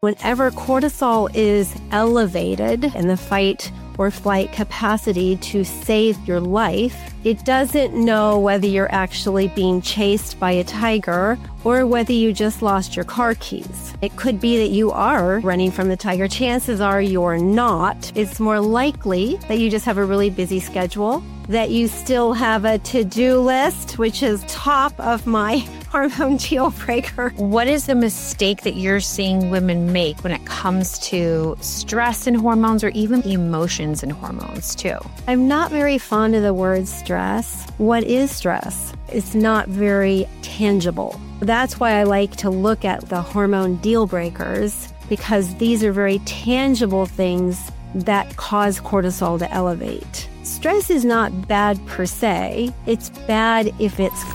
Whenever cortisol is elevated in the fight or flight capacity to save your life, it doesn't know whether you're actually being chased by a tiger or whether you just lost your car keys. It could be that you are running from the tiger. Chances are you're not. It's more likely that you just have a really busy schedule, that you still have a to-do list, which is top of my hormone deal breaker. What is the mistake that you're seeing women make when it comes to stress and hormones, or even emotions and hormones too? I'm not very fond of the word stress. What is stress? It's not very tangible. That's why I like to look at the hormone deal breakers, because these are very tangible things that cause cortisol to elevate. Stress is not bad per se. It's bad if it's...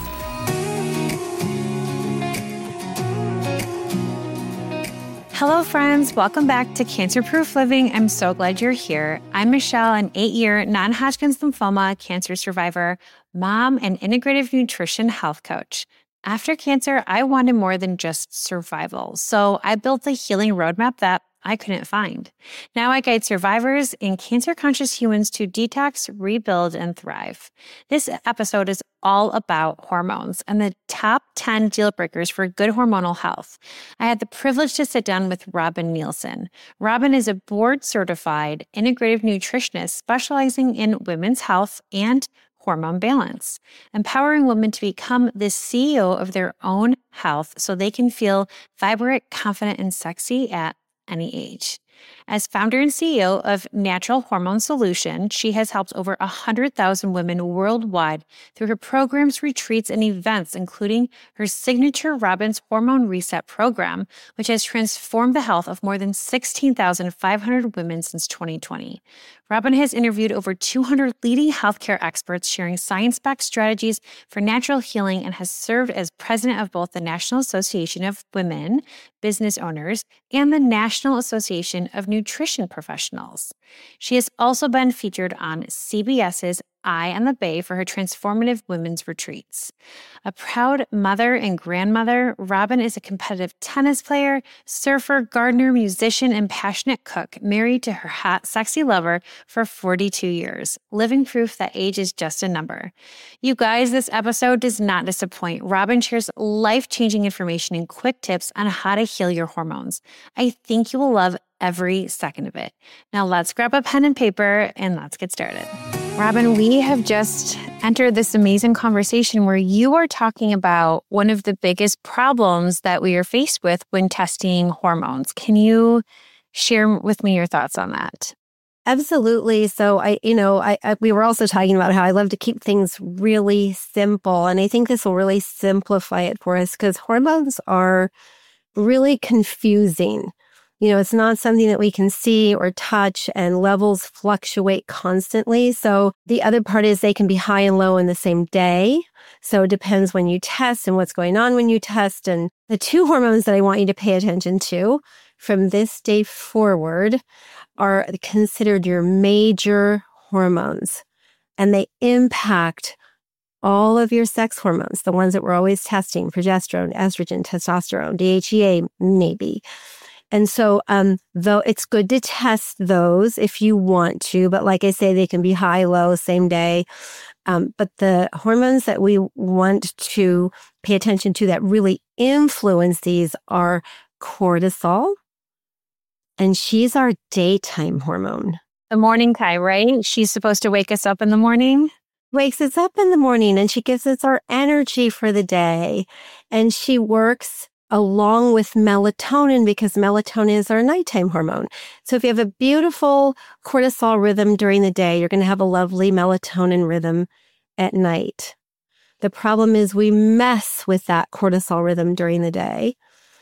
Hello, friends. Welcome back to Cancer Proof Living. I'm so glad you're here. I'm Michelle, an 8-year non-Hodgkin's lymphoma cancer survivor, mom, and integrative nutrition health coach. After cancer, I wanted more than just survival, so I built a healing roadmap that I couldn't find. Now I guide survivors and cancer-conscious humans to detox, rebuild, and thrive. This episode is all about hormones and the top 10 deal breakers for good hormonal health. I had the privilege to sit down with Robin Nielsen. Robin is a board-certified integrative nutritionist specializing in women's health and hormone balance, empowering women to become the CEO of their own health so they can feel vibrant, confident, and sexy at any age. As founder and CEO of Natural Hormone Solution, she has helped over 100,000 women worldwide through her programs, retreats, and events, including her signature Robin's Hormone Reset program, which has transformed the health of more than 16,500 women since 2020. Robin has interviewed over 200 leading healthcare experts sharing science-backed strategies for natural healing, and has served as president of both the National Association of Women Business Owners and the National Association of Nutrition Professionals. She has also been featured on CBS's Eye on the Bay for her transformative women's retreats. A proud mother and grandmother, Robin is a competitive tennis player, surfer, gardener, musician, and passionate cook, married to her hot, sexy lover for 42 years, living proof that age is just a number. You guys, this episode does not disappoint. Robin shares life-changing information and quick tips on how to heal your hormones. I think you will love every second of it. Now let's grab a pen and paper and let's get started. Robin, we have just entered this amazing conversation where you are talking about one of the biggest problems that we are faced with when testing hormones. Can you share with me your thoughts on that? Absolutely. So we were also talking about how I love to keep things really simple. And I think this will really simplify it for us, because hormones are really confusing. It's not something that we can see or touch, and levels fluctuate constantly. So the other part is they can be high and low in the same day. So it depends when you test and what's going on when you test. And the two hormones that I want you to pay attention to from this day forward are considered your major hormones. And they impact all of your sex hormones, the ones that we're always testing: progesterone, estrogen, testosterone, DHEA, maybe. And so, though it's good to test those if you want to, but like I say, they can be high, low, same day. But the hormones that we want to pay attention to that really influence these are cortisol, and she's our daytime hormone. The morning kind, right? She's supposed to wake us up in the morning. Wakes us up in the morning, and she gives us our energy for the day. And she works along with melatonin, because melatonin is our nighttime hormone. So if you have a beautiful cortisol rhythm during the day, you're going to have a lovely melatonin rhythm at night. The problem is we mess with that cortisol rhythm during the day.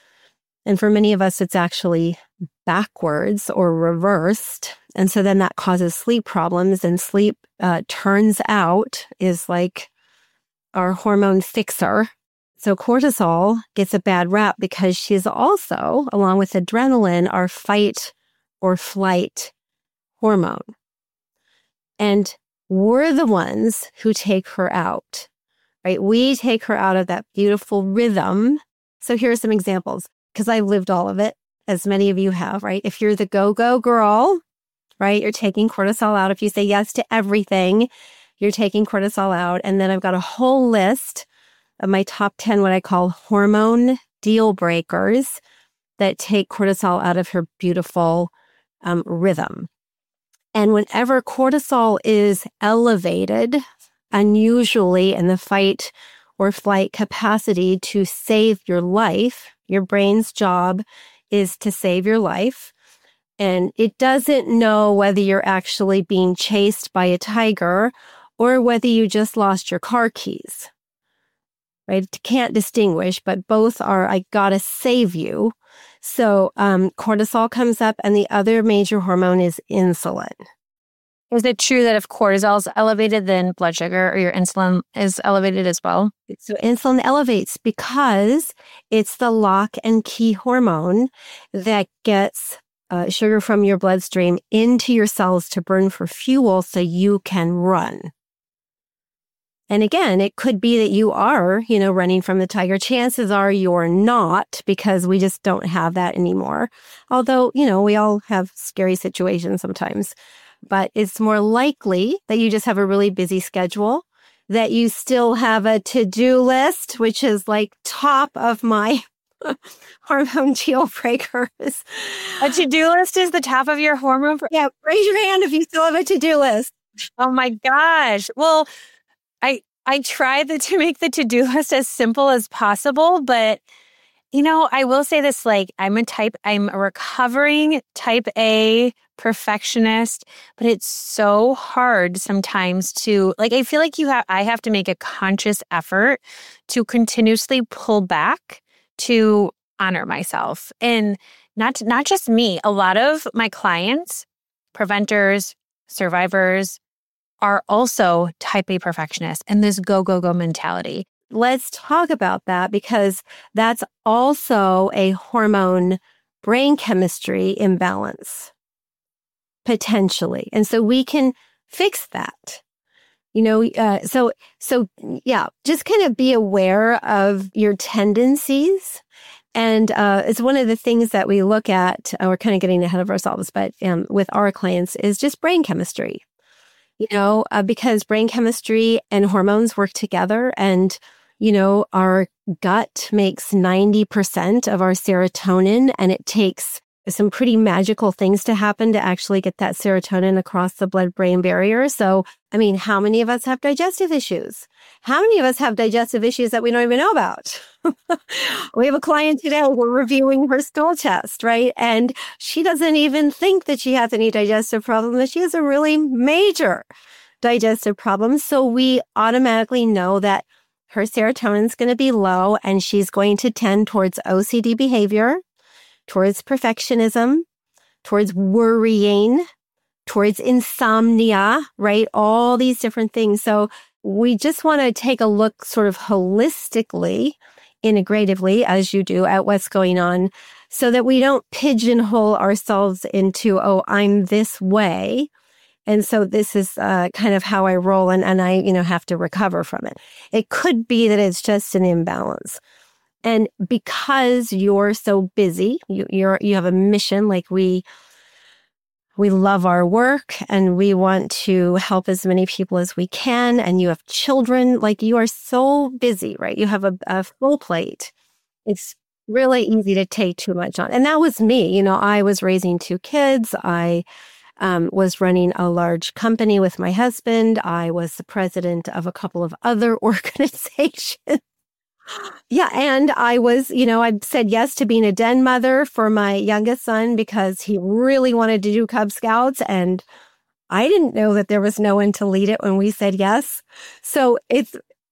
And for many of us, it's actually backwards or reversed. And so then that causes sleep problems, and sleep turns out is like our hormone fixer. So cortisol gets a bad rap because she's also, along with adrenaline, our fight or flight hormone. And we're the ones who take her out, right? We take her out of that beautiful rhythm. So here are some examples, because I've lived all of it. as many of you have, right? If you're the go-go girl, right, you're taking cortisol out. If you say yes to everything, you're taking cortisol out. And then I've got a whole list of my top 10, what I call hormone deal breakers that take cortisol out of her beautiful rhythm. And whenever cortisol is elevated, unusually in the fight or flight capacity to save your life, your brain's job is to save your life. And it doesn't know whether you're actually being chased by a tiger or whether you just lost your car keys, right? It can't distinguish, but both are, I gotta save you. So cortisol comes up, and the other major hormone is insulin. Is it true that if cortisol is elevated, then blood sugar or your insulin is elevated as well? So insulin elevates because it's the lock and key hormone that gets sugar from your bloodstream into your cells to burn for fuel so you can run. And again, it could be that you are, running from the tiger. Chances are you're not, because we just don't have that anymore. Although, we all have scary situations sometimes. But it's more likely that you just have a really busy schedule, that you still have a to-do list, which is like top of my hormone deal breakers. A to-do list is the top of your hormone? Yeah, raise your hand if you still have a to-do list. Oh my gosh. Well, I try to make the to-do list as simple as possible, but I will say this, I'm a recovering type A perfectionist, but it's so hard sometimes to, I feel like I have to make a conscious effort to continuously pull back to honor myself. And not just me, a lot of my clients, preventers, survivors, are also type A perfectionists and this go, go, go mentality. Let's talk about that, because that's also a hormone brain chemistry imbalance, potentially. And so we can fix that. Just kind of be aware of your tendencies. And it's one of the things that we look at, we're kind of getting ahead of ourselves, but with our clients is just brain chemistry. Because brain chemistry and hormones work together, and our gut makes 90% of our serotonin, and it takes some pretty magical things to happen to actually get that serotonin across the blood-brain barrier. So, how many of us have digestive issues? How many of us have digestive issues that we don't even know about? We have a client today, we're reviewing her stool test, right? And she doesn't even think that she has any digestive problem, that she has a really major digestive problem. So we automatically know that her serotonin is going to be low, and she's going to tend towards OCD behavior, towards perfectionism, towards worrying, towards insomnia, right? All these different things. So we just want to take a look sort of holistically, integratively, as you do, at what's going on, so that we don't pigeonhole ourselves into, I'm this way, and so this is kind of how I roll, and I, have to recover from it. It could be that it's just an imbalance. And because you're so busy, you have a mission, like we love our work and we want to help as many people as we can. And you have children, you are so busy, right? You have a full plate. It's really easy to take too much on. And that was me. I was raising 2 kids. I was running a large company with my husband. I was the president of a couple of other organizations. Yeah. And I was, I said yes to being a den mother for my youngest son because he really wanted to do Cub Scouts. And I didn't know that there was no one to lead it when we said yes. So it's,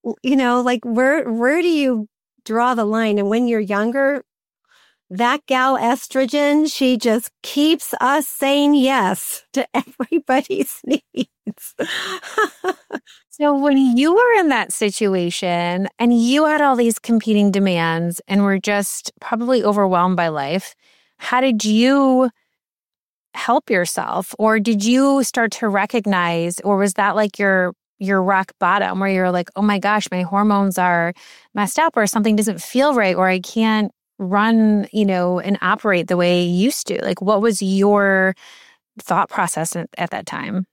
where do you draw the line? And when you're younger, that gal estrogen, she just keeps us saying yes to everybody's needs. So when you were in that situation and you had all these competing demands and were just probably overwhelmed by life, how did you help yourself? Or did you start to recognize, or was that like your rock bottom where you're like, oh my gosh, my hormones are messed up, or something doesn't feel right, or I can't run, and operate the way you used to? Like, what was your thought process at that time?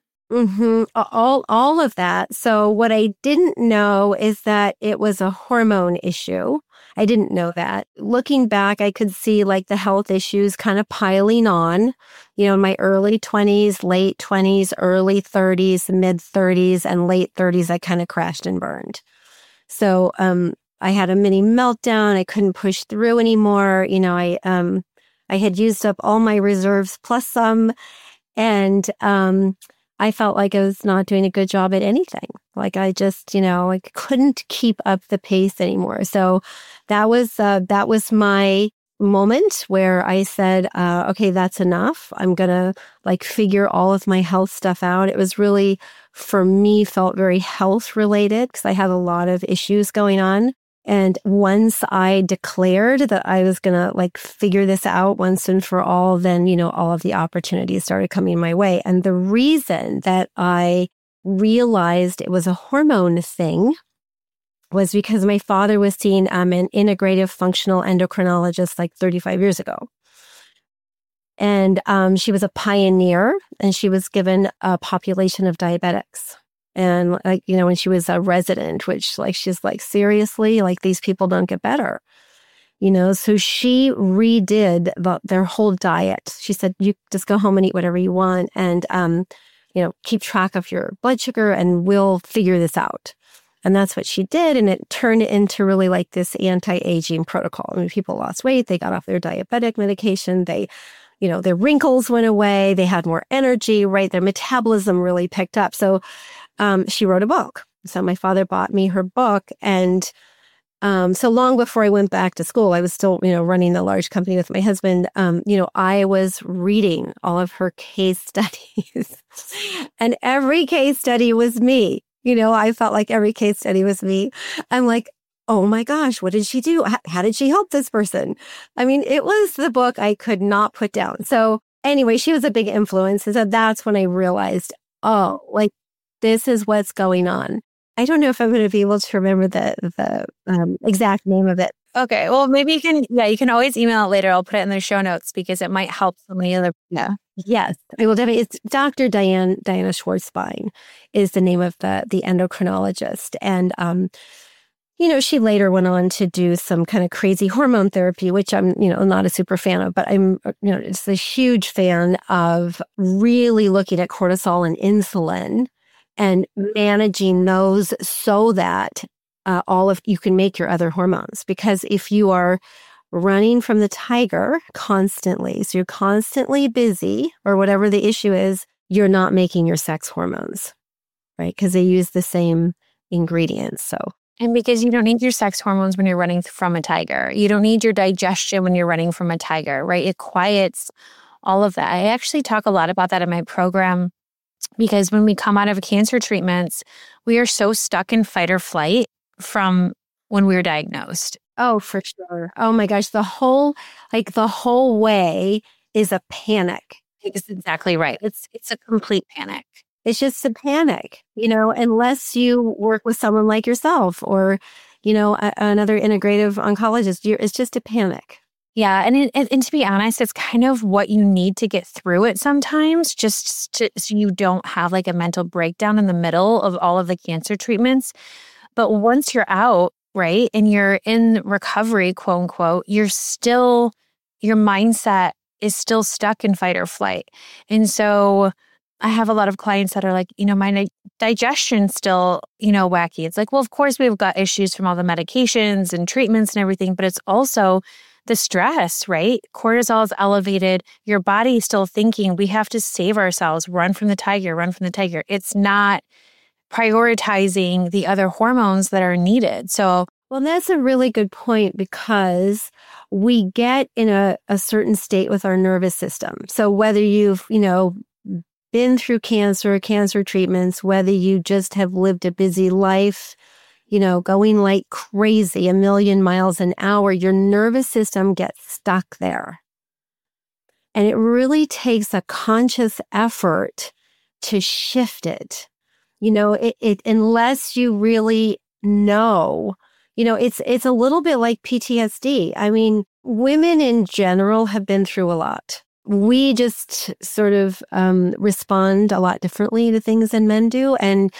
All of that. So what I didn't know is that it was a hormone issue. I didn't know that. Looking back, I could see like the health issues kind of piling on, in my early 20s, late 20s, early 30s, mid 30s, and late 30s, I kind of crashed and burned. So, I had a mini meltdown. I couldn't push through anymore. I had used up all my reserves plus some, and, I felt like I was not doing a good job at anything. Like I just, I couldn't keep up the pace anymore. So that was my moment where I said, okay, that's enough. I'm going to like figure all of my health stuff out. It was really, for me, felt very health related because I had a lot of issues going on. And once I declared that I was going to like figure this out once and for all, then, all of the opportunities started coming my way. And the reason that I realized it was a hormone thing was because my father was seeing an integrative functional endocrinologist like 35 years ago. And she was a pioneer, and she was given a population of diabetics. And like, when she was a resident, which like, she's like, seriously, like these people don't get better, so she redid their whole diet. She said, you just go home and eat whatever you want and, keep track of your blood sugar and we'll figure this out. And that's what she did. And it turned into really like this anti-aging protocol. I mean, people lost weight, they got off their diabetic medication, their wrinkles went away, they had more energy, right? Their metabolism really picked up. So she wrote a book. So my father bought me her book. And so long before I went back to school, I was still, running the large company with my husband. I was reading all of her case studies and every case study was me. I felt like every case study was me. I'm like, oh my gosh, what did she do? How did she help this person? I mean, it was the book I could not put down. So anyway, she was a big influence. And so that's when I realized, oh, like, this is what's going on. I don't know if I'm going to be able to remember the exact name of it. Okay. Well, maybe you can always email it later. I'll put it in the show notes because it might help so many other. Yeah. Yes. I will definitely. It's Dr. Diana Schwartzbein is the name of the endocrinologist. And, she later went on to do some kind of crazy hormone therapy, which I'm, not a super fan of, but I'm, just a huge fan of really looking at cortisol and insulin and managing those so that you can make your other hormones. Because if you are running from the tiger constantly, so you're constantly busy or whatever the issue is, you're not making your sex hormones, right? Because they use the same ingredients. And because you don't need your sex hormones when you're running from a tiger. You don't need your digestion when you're running from a tiger, right? It quiets all of that. I actually talk a lot about that in my program. Because when we come out of cancer treatments, we are so stuck in fight or flight from when we were diagnosed. Oh, for sure. Oh my gosh. The whole way is a panic. It's exactly right. It's a complete panic. It's just a panic, unless you work with someone like yourself or, another integrative oncologist. It's just a panic. Yeah. And to be honest, it's kind of what you need to get through it sometimes, so you don't have like a mental breakdown in the middle of all of the cancer treatments. But once you're out, right, and you're in recovery, quote unquote, your mindset is still stuck in fight or flight. And so I have a lot of clients that are like, my digestion's still, wacky. It's like, well, of course we've got issues from all the medications and treatments and everything, but it's also the stress, right? Cortisol is elevated. Your body's still thinking we have to save ourselves, run from the tiger. It's not prioritizing the other hormones that are needed. So, well, that's a really good point because we get in a certain state with our nervous system. So whether you've, been through cancer treatments, whether you just have lived a busy life, going like crazy, 1,000,000 miles an hour, your nervous system gets stuck there. And it really takes a conscious effort to shift it. Unless you really know, It's a little bit like PTSD. I mean, women in general have been through a lot. We just sort of respond a lot differently to things than men do. And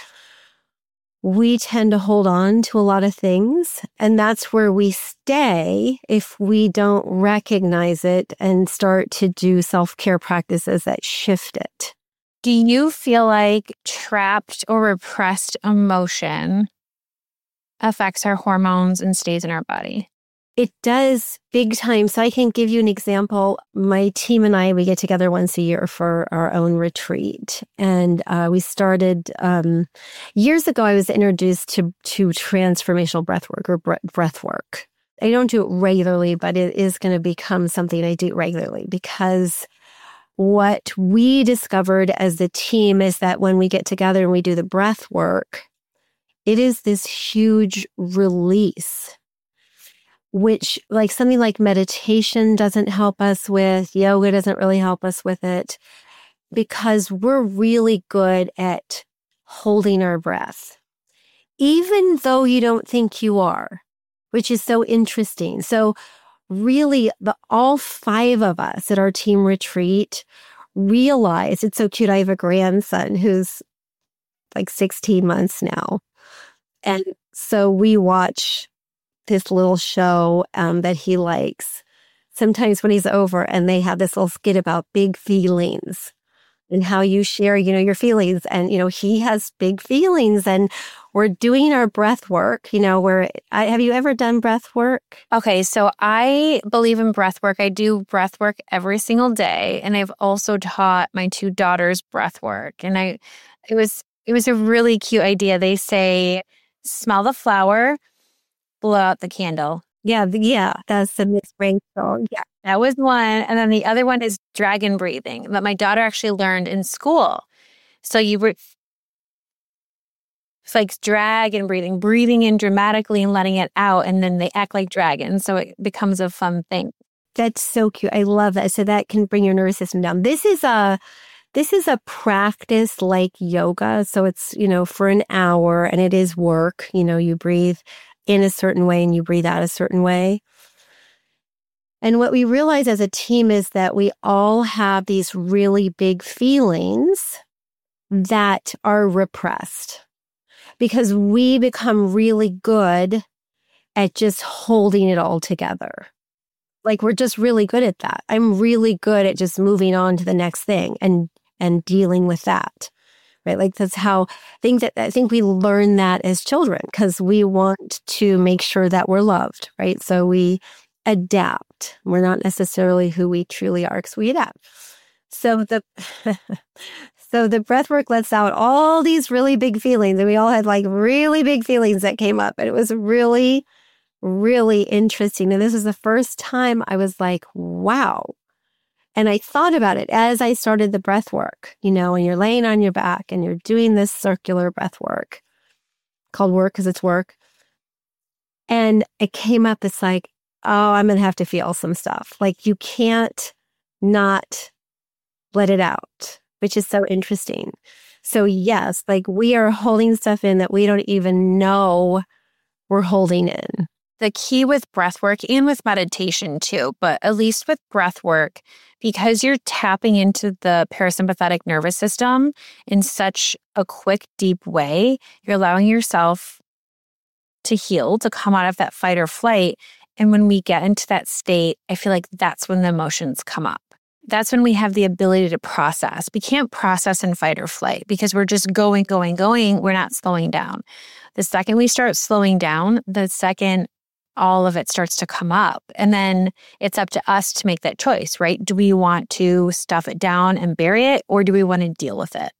we tend to hold on to a lot of things. And that's where we stay if we don't recognize it and start to do self-care practices that shift it. Do you feel like trapped or repressed emotion affects our hormones and stays in our body? It does big time. So I can give you an example. My team and I, we get together once a year for our own retreat. And we started, years ago, I was introduced to transformational breath work or breath work. I don't do it regularly, but it is going to become something I do regularly because what we discovered as a team is that when we get together and we do the breath work, it is this huge release, which like something like meditation doesn't help us with, yoga doesn't really help us with it, because we're really good at holding our breath, even though you don't think you are, which is so interesting. So really, all 5 of us at our team retreat realized, it's so cute, I have a grandson who's like 16 months now. And so we watch this little show that he likes sometimes when he's over, and they have this little skit about big feelings and how you share, your feelings. And, he has big feelings, and we're doing our breath work, have you ever done breath work? Okay, so I believe in breath work. I do breath work every single day. And I've also taught my 2 daughters breath work. And it was a really cute idea. They say, smell the flower, blow out the candle. Yeah, that's the Miss Brain song. Yeah. That was one. And then the other one is dragon breathing that my daughter actually learned in school. So it's like dragon breathing in dramatically and letting it out. And then they act like dragons. So it becomes a fun thing. That's so cute. I love that. So that can bring your nervous system down. This is a practice like yoga. So it's, for an hour, and it is work. You breathe in a certain way and you breathe out a certain way. And what we realize as a team is that we all have these really big feelings that are repressed because we become really good at just holding it all together. Like we're just really good at that. I'm really good at just moving on to the next thing and dealing with that. Right? Like that's how I think we learn that as children because we want to make sure that we're loved, right? So we adapt. We're not necessarily who we truly are because we adapt. So the breath work lets out all these really big feelings, and we all had like really big feelings that came up, and it was really, really interesting. And this was the first time I was like, wow. And I thought about it as I started the breath work, and you're laying on your back and you're doing this circular breath work called work because it's work. And it came up, it's like, oh, I'm going to have to feel some stuff. Like you can't not let it out, which is so interesting. So yes, like we are holding stuff in that we don't even know we're holding in. The key with breath work and with meditation too, but at least with breath work, because you're tapping into the parasympathetic nervous system in such a quick, deep way, you're allowing yourself to heal, to come out of that fight or flight. And when we get into that state, I feel like that's when the emotions come up. That's when we have the ability to process. We can't process in fight or flight because we're just going. We're not slowing down. The second we start slowing down, the second all of it starts to come up. And then it's up to us to make that choice, right? Do we want to stuff it down and bury it, or do we want to deal with it?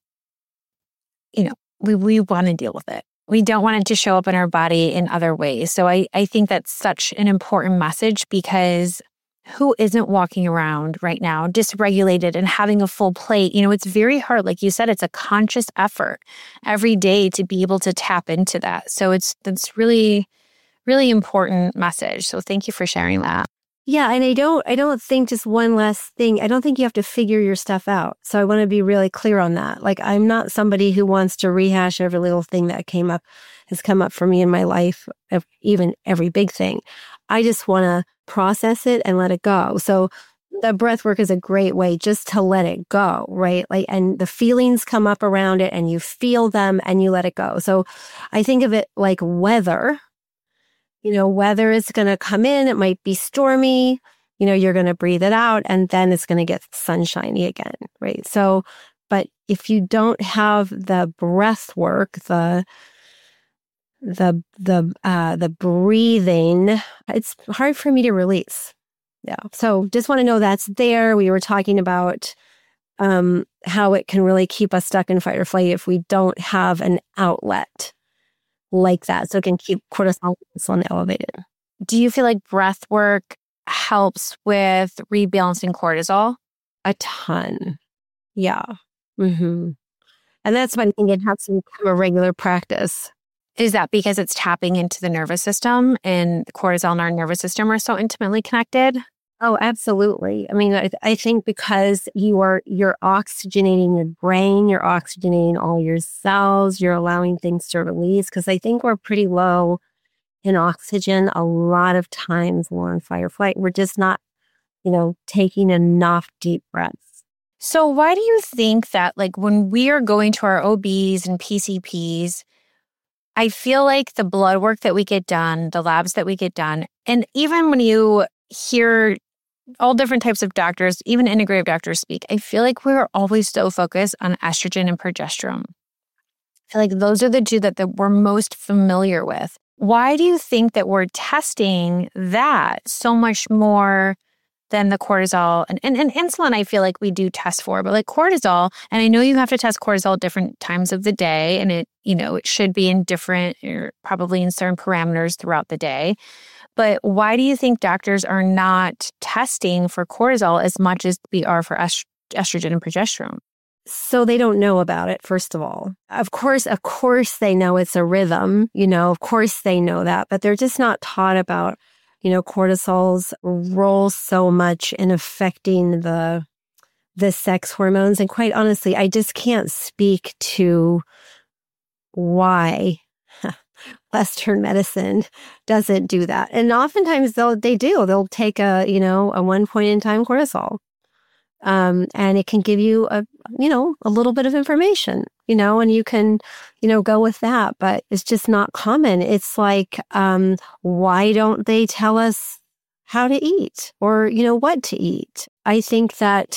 We want to deal with it. We don't want it to show up in our body in other ways. So I think that's such an important message because who isn't walking around right now dysregulated and having a full plate? It's very hard. Like you said, it's a conscious effort every day to be able to tap into that. So that's really, really important message. So thank you for sharing that. Yeah, and I don't think just one last thing. I don't think you have to figure your stuff out. So I want to be really clear on that. Like I'm not somebody who wants to rehash every little thing that has come up for me in my life, even every big thing. I just want to process it and let it go. So the breath work is a great way just to let it go, right? Like, and the feelings come up around it and you feel them and you let it go. So I think of it like weather. Weather is going to come in. It might be stormy. You're going to breathe it out and then it's going to get sunshiny again, right? So, but if you don't have the breath work, the breathing, it's hard for me to release. Yeah. So just want to know that's there. We were talking about how it can really keep us stuck in fight or flight if we don't have an outlet like that. So it can keep cortisol insulin elevated. Do you feel like breath work helps with rebalancing cortisol? A ton. Yeah. Mm-hmm. And that's why I think it has to become a regular practice. Is that because it's tapping into the nervous system and cortisol and our nervous system are so intimately connected? Oh, absolutely. I mean, I think because you're oxygenating your brain, you're oxygenating all your cells, you're allowing things to release. Because I think we're pretty low in oxygen a lot of times when we're in fight or flight. We're just not, taking enough deep breaths. So why do you think that, like, when we are going to our OBs and PCPs, I feel like the blood work that we get done, the labs that we get done, and even when you hear all different types of doctors, even integrative doctors speak, I feel like we're always so focused on estrogen and progesterone. I feel like those are the two that we're most familiar with. Why do you think that we're testing that so much more than the cortisol and insulin? I feel like we do test for, but like cortisol, and I know you have to test cortisol at different times of the day, and it should be in different, or probably in certain parameters throughout the day. But why do you think doctors are not testing for cortisol as much as we are for estrogen and progesterone? So they don't know about it, first of all. Of course, they know it's a rhythm, of course they know that, but they're just not taught about, cortisol's role so much in affecting the sex hormones. And quite honestly, I just can't speak to why Western medicine doesn't do that. And oftentimes they'll take a 1 point in time cortisol. And it can give you a little bit of information, and you can, go with that, but it's just not common. It's like, why don't they tell us how to eat or, what to eat? I think that,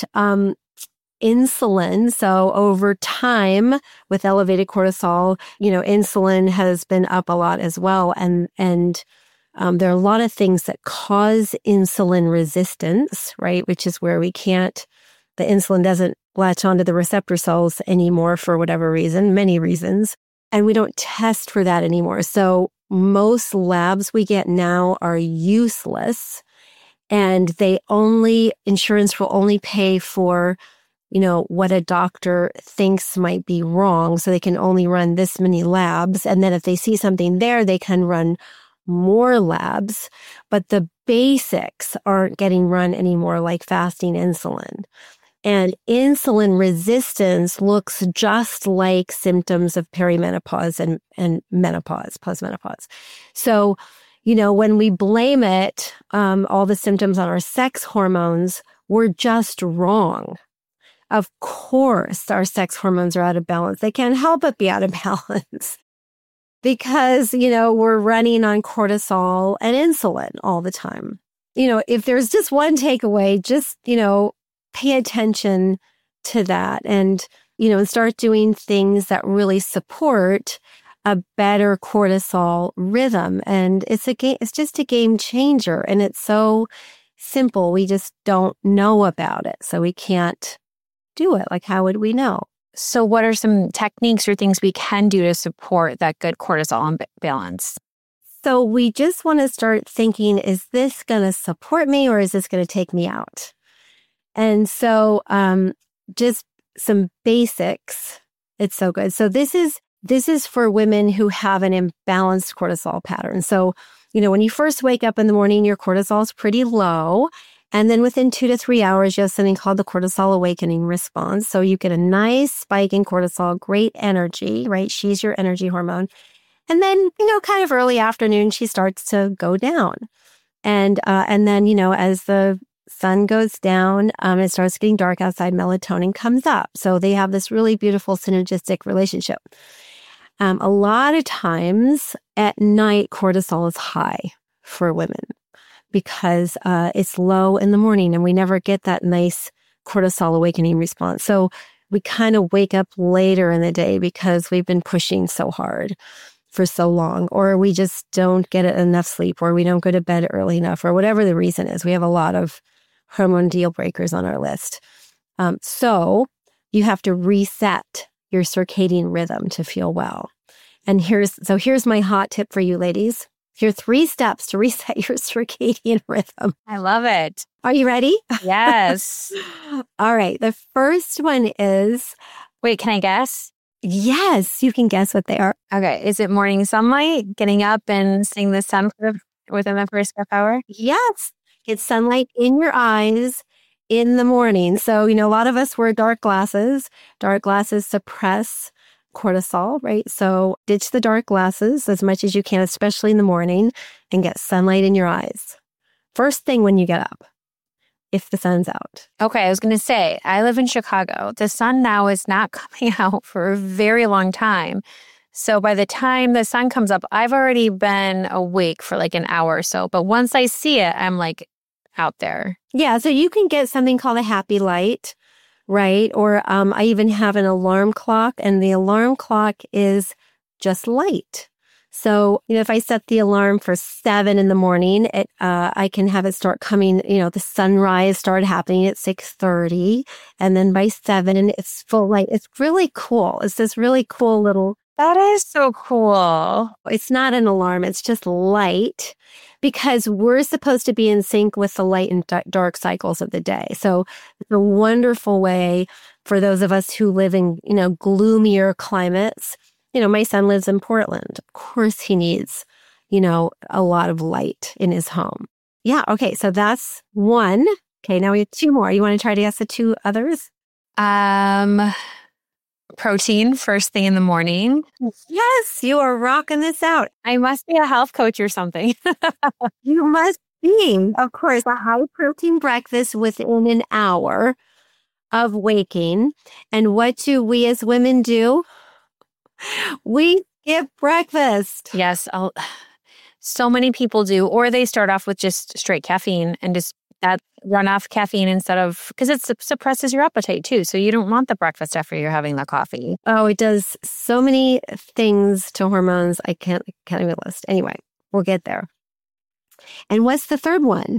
insulin. So over time with elevated cortisol, insulin has been up a lot as well. And there are a lot of things that cause insulin resistance, right? Which is where the insulin doesn't latch onto the receptor cells anymore for whatever reason, many reasons. And we don't test for that anymore. So most labs we get now are useless, and insurance will only pay for what a doctor thinks might be wrong. So they can only run this many labs. And then if they see something there, they can run more labs. But the basics aren't getting run anymore, like fasting insulin. And insulin resistance looks just like symptoms of perimenopause and menopause, postmenopause. So, when we blame it, all the symptoms on our sex hormones, we're just wrong. Of course, our sex hormones are out of balance. They can't help but be out of balance because, we're running on cortisol and insulin all the time. If there's just one takeaway, just, pay attention to that and start doing things that really support a better cortisol rhythm. And it's just a game changer. And it's so simple. We just don't know about it. So we can't do it. Like, how would we know? So what are some techniques or things we can do to support that good cortisol balance? So we just want to start thinking, is this going to support me or is this going to take me out? And so just some basics. It's so good. So this is for women who have an imbalanced cortisol pattern. So, when you first wake up in the morning, your cortisol is pretty low. And then within 2 to 3 hours, you have something called the cortisol awakening response. So you get a nice spike in cortisol, great energy, right? She's your energy hormone. And then, kind of early afternoon, she starts to go down. And then, as the sun goes down, it starts getting dark outside, melatonin comes up. So they have this really beautiful synergistic relationship. A lot of times at night, cortisol is high for women because it's low in the morning and we never get that nice cortisol awakening response. So we kind of wake up later in the day because we've been pushing so hard for so long, or we just don't get enough sleep, or we don't go to bed early enough, or whatever the reason is. We have a lot of hormone deal breakers on our list. So you have to reset your circadian rhythm to feel well. And here's my hot tip for you ladies. Here are 3 steps to reset your circadian rhythm. I love it. Are you ready? Yes. All right. The first one is... Wait, can I guess? Yes, you can guess what they are. Okay. Is it morning sunlight? Getting up and seeing the sun within the first half hour? Yes. It's sunlight in your eyes in the morning. So, a lot of us wear dark glasses. Dark glasses suppress cortisol, right? So ditch the dark glasses as much as you can, especially in the morning, and get sunlight in your eyes. First thing when you get up, if the sun's out. Okay, I was going to say, I live in Chicago. The sun now is not coming out for a very long time. So by the time the sun comes up, I've already been awake for like an hour or so. But once I see it, I'm like out there. Yeah, so you can get something called a happy light, right? Or I even have an alarm clock, and the alarm clock is just light. So, if I set the alarm for 7 in the morning, I can have it start coming, the sunrise started happening at 6:30, and then by 7, it's full light. It's really cool. It's this really cool little... That is so cool. It's not an alarm. It's just light, because we're supposed to be in sync with the light and dark cycles of the day. So it's a wonderful way for those of us who live in, gloomier climates. My son lives in Portland. Of course he needs, a lot of light in his home. Yeah. Okay. So that's one. Okay. Now we have 2 more. You want to try to guess the 2 others? Protein first thing in the morning. Yes, you are rocking this out. I must be a health coach or something. You must be. Of course, a high protein breakfast within an hour of waking. And what do we as women do? We skip breakfast. Yes. So many people do. Or they start off with just straight caffeine and just that run off caffeine instead of, because it suppresses your appetite too. So you don't want the breakfast after you're having the coffee. Oh, it does so many things to hormones. I can't even list. Anyway, we'll get there. And what's the third one?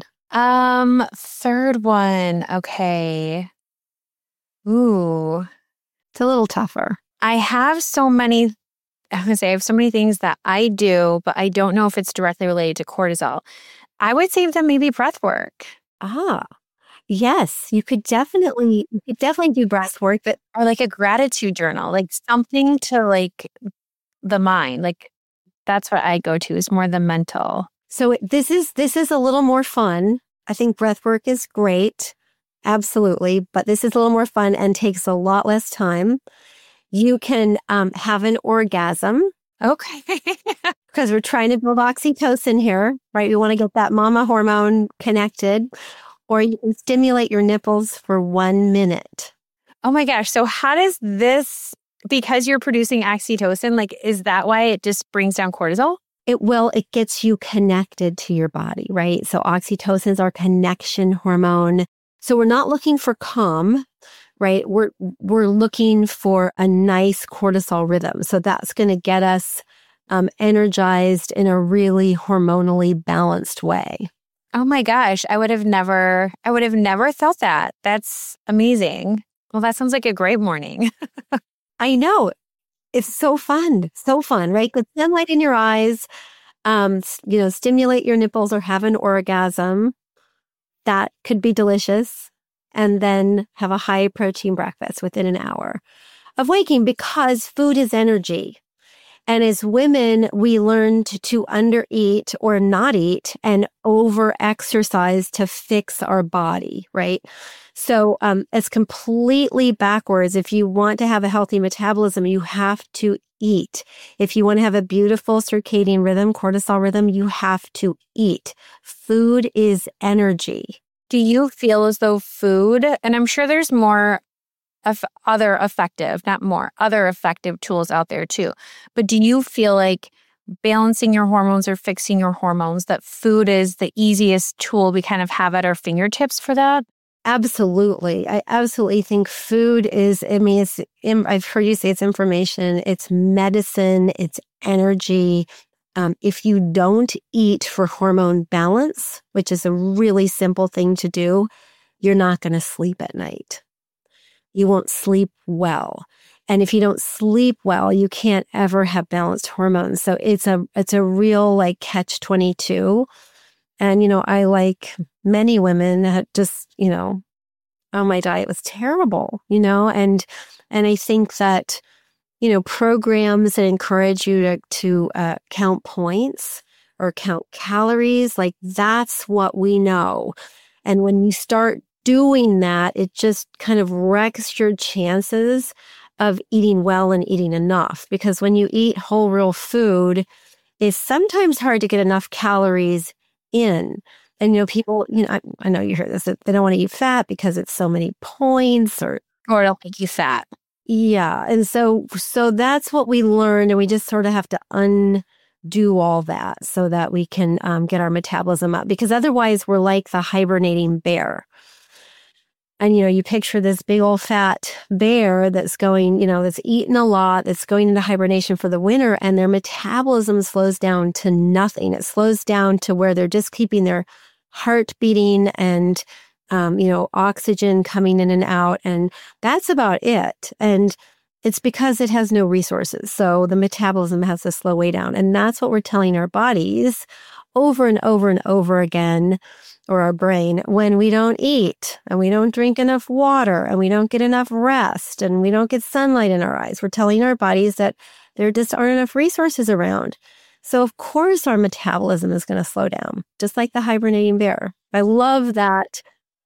Third one. Okay. Ooh. It's a little tougher. I have so many things that I do, but I don't know if it's directly related to cortisol. I would say that maybe breath work. Ah, yes, you could definitely do breath work, but or like a gratitude journal, like something to like the mind. Like that's what I go to is more the mental. So this is a little more fun. I think breath work is great. Absolutely. But this is a little more fun and takes a lot less time. You can have an orgasm. Okay. Because we're trying to build oxytocin here, right? We want to get that mama hormone connected. Or you can stimulate your nipples for 1 minute. Oh my gosh. So how does this, because you're producing oxytocin, like, is that why it just brings down cortisol? It gets you connected to your body, right? So oxytocin is our connection hormone. So we're not looking for calm, right? We're looking for a nice cortisol rhythm. So that's going to get us energized in a really hormonally balanced way. Oh my gosh. I would have never thought that. That's amazing. Well, that sounds like a great morning. I know. It's so fun, right? With sunlight in your eyes, stimulate your nipples or have an orgasm. That could be delicious. And then have a high protein breakfast within an hour of waking, because food is energy. And as women, we learned to undereat or not eat and over exercise to fix our body, right? So it's completely backwards. If you want to have a healthy metabolism, you have to eat. If you want to have a beautiful circadian rhythm, cortisol rhythm, you have to eat. Food is energy. Do you feel as though food, and I'm sure there's more of other effective tools out there too, but do you feel like balancing your hormones or fixing your hormones, that food is the easiest tool we kind of have at our fingertips for that? Absolutely. I absolutely think food is, I've heard you say it's information, it's medicine, it's energy. If you don't eat for hormone balance, which is a really simple thing to do, you're not going to sleep at night. You won't sleep well. And if you don't sleep well, you can't ever have balanced hormones. So it's a real like catch-22. And, I like many women had just, oh, my diet was terrible, and I think that, programs that encourage you to count points or count calories, like that's what we know. And when you start doing that, it just kind of wrecks your chances of eating well and eating enough. Because when you eat whole real food, it's sometimes hard to get enough calories in. And, people, I know you hear this, that they don't want to eat fat because it's so many points or it'll make you fat. Yeah. And so that's what we learned. And we just sort of have to undo all that so that we can get our metabolism up, because otherwise we're like the hibernating bear. And, you picture this big old fat bear that's going, that's eaten a lot, that's going into hibernation for the winter, and their metabolism slows down to nothing. It slows down to where they're just keeping their heart beating and, oxygen coming in and out. And that's about it. And it's because it has no resources. So the metabolism has to slow way down. And that's what we're telling our bodies over and over and over again, or our brain, when we don't eat and we don't drink enough water and we don't get enough rest and we don't get sunlight in our eyes. We're telling our bodies that there just aren't enough resources around. So of course our metabolism is going to slow down, just like the hibernating bear. I love that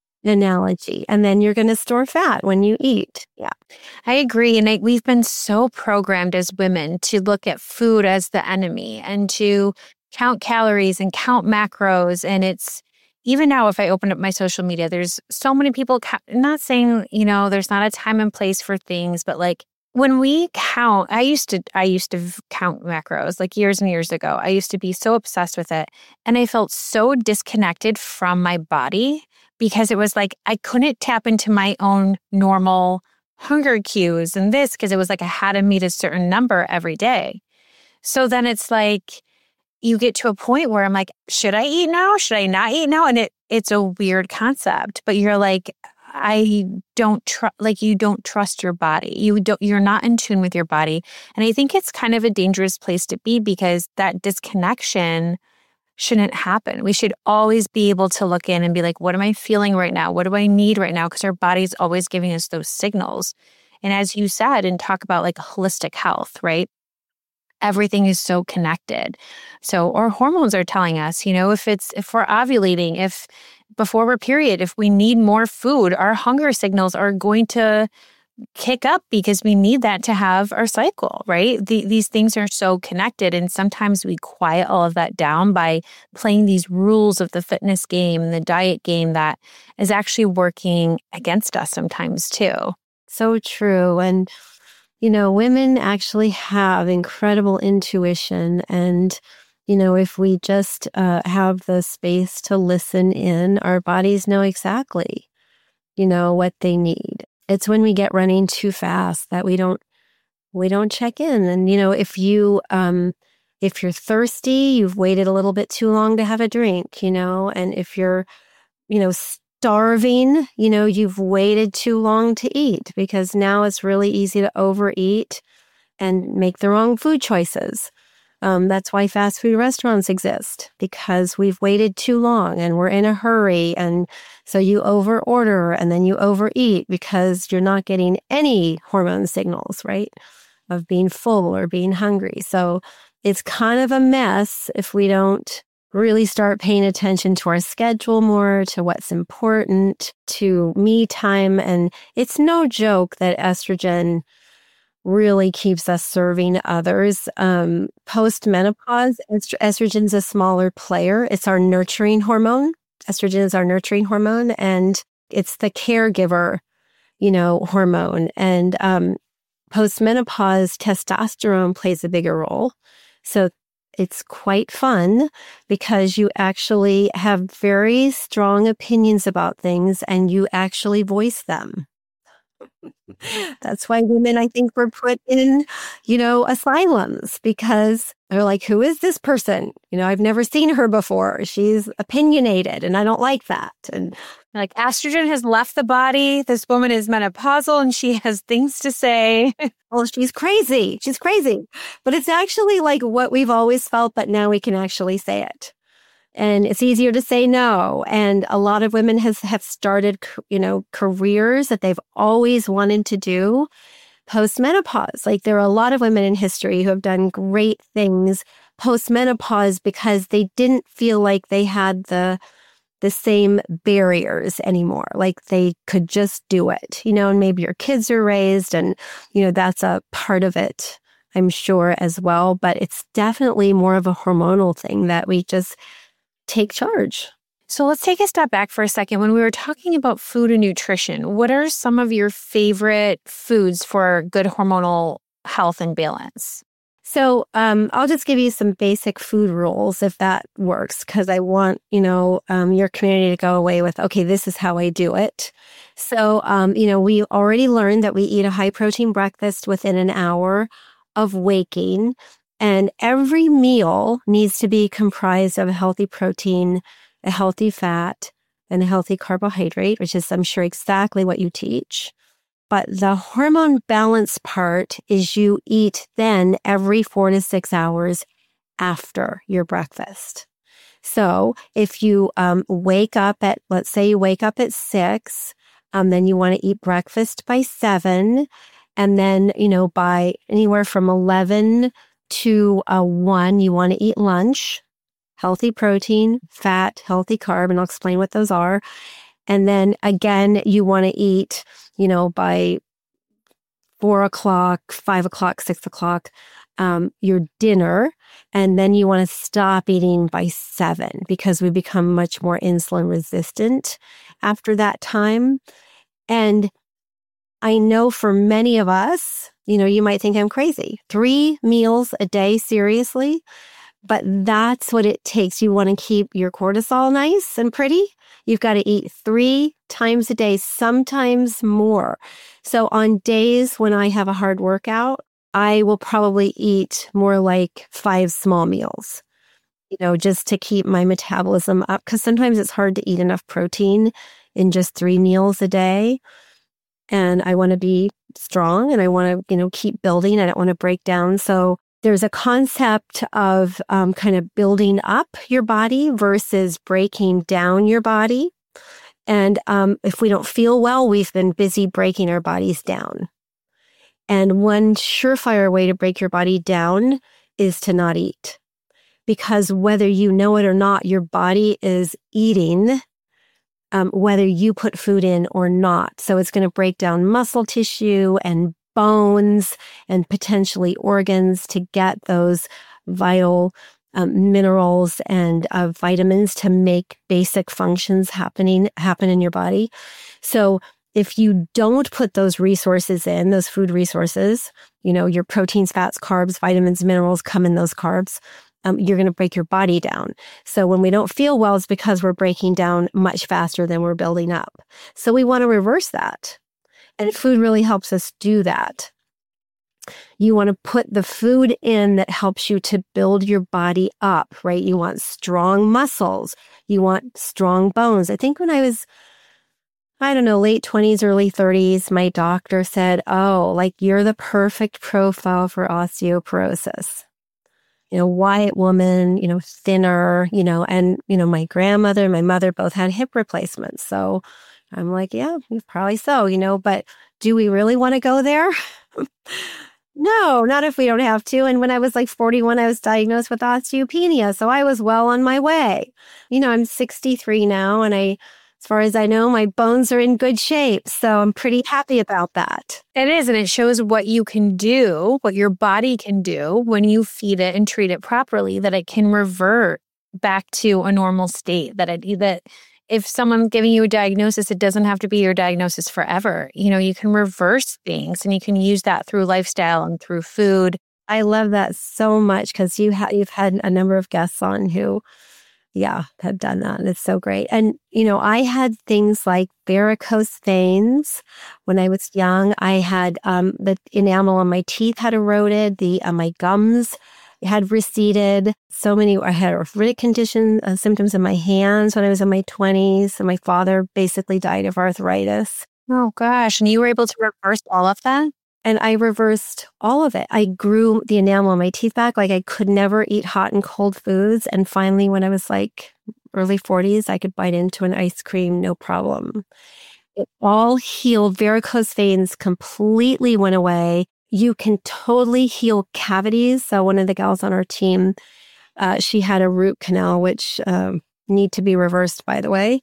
analogy. And then you're going to store fat when you eat. Yeah. I agree. And we've been so programmed as women to look at food as the enemy and to count calories and count macros. And it's, even now, if I open up my social media, there's so many people, not saying, there's not a time and place for things, but like when we count, I used to count macros like years and years ago. I used to be so obsessed with it. And I felt so disconnected from my body because it was like I couldn't tap into my own normal hunger cues and this, because it was like I had to meet a certain number every day. So then it's like, you get to a point where I'm like, should I eat now? Should I not eat now? And it's a weird concept, but you're like, you don't trust your body. You're not in tune with your body. And I think it's kind of a dangerous place to be, because that disconnection shouldn't happen. We should always be able to look in and be like, what am I feeling right now? What do I need right now? Because our body's always giving us those signals. And as you said, and talk about like holistic health, right? Everything is so connected. So our hormones are telling us, if we're ovulating, if before we're period, if we need more food, our hunger signals are going to kick up because we need that to have our cycle, right? These things are so connected. And sometimes we quiet all of that down by playing these rules of the fitness game, the diet game that is actually working against us sometimes too. So true. And women actually have incredible intuition. And, if we just have the space to listen in, our bodies know exactly, what they need. It's when we get running too fast that we don't check in. And, if you're thirsty, you've waited a little bit too long to have a drink, and if you're, starving, you've waited too long to eat, because now it's really easy to overeat and make the wrong food choices. That's why fast food restaurants exist, because we've waited too long and we're in a hurry. And so you overorder and then you overeat because you're not getting any hormone signals, right? of being full or being hungry. So it's kind of a mess if we don't really start paying attention to our schedule more, to what's important, to me time. And it's no joke that estrogen really keeps us serving others. Post-menopause, estrogen's a smaller player. It's our nurturing hormone. Estrogen is our nurturing hormone, and it's the caregiver, hormone. And post-menopause, testosterone plays a bigger role. So it's quite fun because you actually have very strong opinions about things and you actually voice them. That's why women, I think, were put in, asylums because they're like, who is this person? I've never seen her before. She's opinionated and I don't like that. And like, estrogen has left the body. This woman is menopausal and she has things to say. Well, she's crazy. She's crazy. But it's actually like what we've always felt, but now we can actually say it. And it's easier to say no. And a lot of women have started, careers that they've always wanted to do post-menopause. Like there are a lot of women in history who have done great things post-menopause because they didn't feel like they had the same barriers anymore. Like they could just do it, and maybe your kids are raised and, that's a part of it, I'm sure, as well. But it's definitely more of a hormonal thing that we just take charge. So let's take a step back for a second. When we were talking about food and nutrition, what are some of your favorite foods for good hormonal health and balance? So I'll just give you some basic food rules if that works, because I want, your community to go away with, okay, this is how I do it. So, we already learned that we eat a high protein breakfast within an hour of waking. And every meal needs to be comprised of a healthy protein, a healthy fat, and a healthy carbohydrate, which is, I'm sure, exactly what you teach. But the hormone balance part is you eat then every 4 to 6 hours after your breakfast. So if you let's say you wake up at 6, then you want to eat breakfast by 7. And then, by anywhere from 11 to 1, you want to eat lunch, healthy protein, fat, healthy carb, and I'll explain what those are. And then again, you want to eat, by 4 o'clock, 5 o'clock, 6 o'clock, your dinner. And then you want to stop eating by 7 because we become much more insulin resistant after that time. And I know for many of us, you might think I'm crazy. 3 meals a day, seriously? But that's what it takes. You want to keep your cortisol nice and pretty. You've got to eat 3 times a day, sometimes more. So on days when I have a hard workout, I will probably eat more like 5 small meals, just to keep my metabolism up. Because sometimes it's hard to eat enough protein in just 3 meals a day. And I want to be strong and I want to, keep building. I don't want to break down. So there's a concept of kind of building up your body versus breaking down your body. And if we don't feel well, we've been busy breaking our bodies down. And one surefire way to break your body down is to not eat. Because whether you know it or not, your body is eating whether you put food in or not. So it's going to break down muscle tissue and bones and potentially organs to get those vital minerals and vitamins to make basic functions happen in your body. So if you don't put those resources in, those food resources, your proteins, fats, carbs, vitamins, minerals come in those carbs, you're going to break your body down. So when we don't feel well, it's because we're breaking down much faster than we're building up. So we want to reverse that. And food really helps us do that. You want to put the food in that helps you to build your body up, right? You want strong muscles. You want strong bones. I think when I was, late 20s, early 30s, my doctor said, you're the perfect profile for osteoporosis. White woman, thinner, and, my grandmother and my mother both had hip replacements. So I'm like, yeah, probably so, but do we really want to go there? No, not if we don't have to. And when I was like 41, I was diagnosed with osteopenia. So I was well on my way. I'm 63 now, and as far as I know, my bones are in good shape. So I'm pretty happy about that. It is. And it shows what you can do, what your body can do when you feed it and treat it properly, that it can revert back to a normal state, that if someone's giving you a diagnosis, it doesn't have to be your diagnosis forever. You can reverse things, and you can use that through lifestyle and through food. I love that so much because you've had a number of guests on who, have done that. And it's so great. And, I had things like varicose veins when I was young. I had the enamel on my teeth had eroded, my gums had receded. I had arthritic symptoms in my hands when I was in my 20s. And my father basically died of arthritis. Oh, gosh. And you were able to reverse all of that? And I reversed all of it. I grew the enamel on my teeth back. Like I could never eat hot and cold foods. And finally, when I was like early 40s, I could bite into an ice cream, no problem. It all healed. Varicose veins completely went away. You can totally heal cavities. So one of the gals on our team, she had a root canal, which need to be reversed, by the way.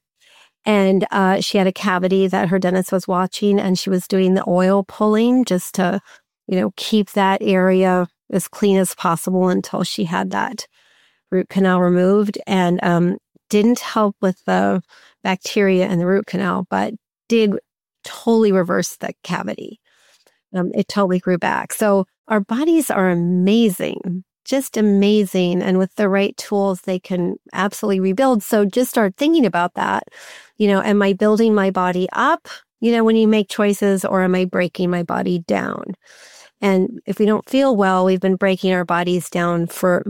And she had a cavity that her dentist was watching, and she was doing the oil pulling just to, keep that area as clean as possible until she had that root canal removed. And didn't help with the bacteria in the root canal, but did totally reverse the cavity. It totally grew back. So our bodies are amazing, just amazing. And with the right tools, they can absolutely rebuild. So just start thinking about that. Am I building my body up, when you make choices, or am I breaking my body down? And if we don't feel well, we've been breaking our bodies down for,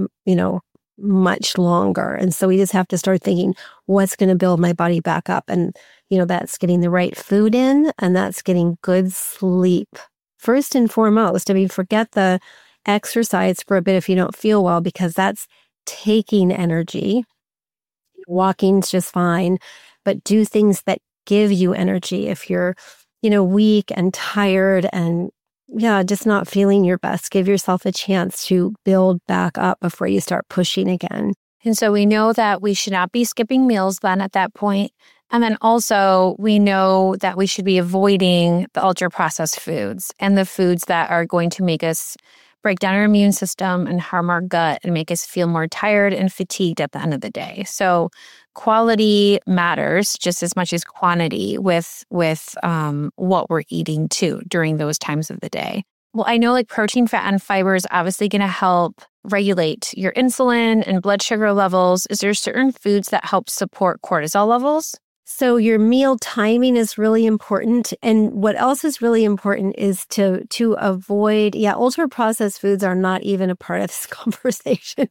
much longer. And so we just have to start thinking, what's going to build my body back up? And, that's getting the right food in, and that's getting good sleep. First and foremost, forget the exercise for a bit if you don't feel well, because that's taking energy. Walking's just fine, but do things that give you energy. If you're, weak and tired and just not feeling your best, give yourself a chance to build back up before you start pushing again. And so we know that we should not be skipping meals then at that point. And then also we know that we should be avoiding the ultra-processed foods and the foods that are going to make us break down our immune system and harm our gut and make us feel more tired and fatigued at the end of the day. So quality matters just as much as quantity with what we're eating too during those times of the day. Well, I know like protein, fat, and fiber is obviously going to help regulate your insulin and blood sugar levels. Is there certain foods that help support cortisol levels? So your meal timing is really important. And what else is really important is to avoid, ultra-processed foods are not even a part of this conversation.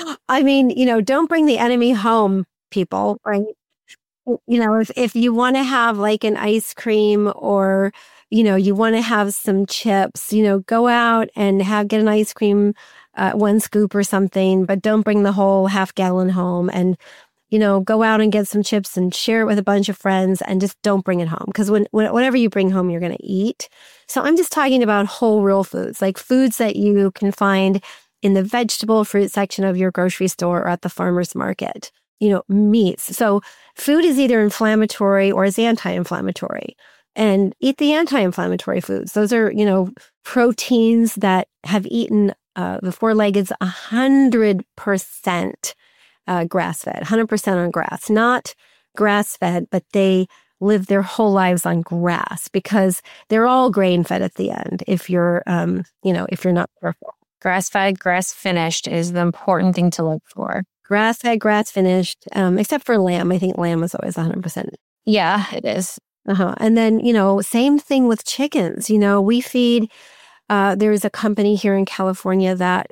Don't bring the enemy home, people, right? If you want to have like an ice cream, or, you want to have some chips, go out and get an ice cream, 1 scoop or something, but don't bring the whole half gallon home. And go out and get some chips and share it with a bunch of friends, and just don't bring it home. Because whatever you bring home, you're going to eat. So I'm just talking about whole, real foods, like foods that you can find in the vegetable fruit section of your grocery store or at the farmer's market, meats. So food is either inflammatory or is anti-inflammatory. And eat the anti-inflammatory foods. Those are, proteins that have eaten the four-leggeds 100% grass-fed, 100% on grass, not grass-fed, but they live their whole lives on grass because they're all grain-fed at the end. If you're, if you're not careful, grass-fed, grass-finished is the important thing to look for. Grass-fed, grass-finished, except for lamb. I think lamb is always 100%. Yeah, it is. And then, same thing with chickens. We feed. There's a company here in California that,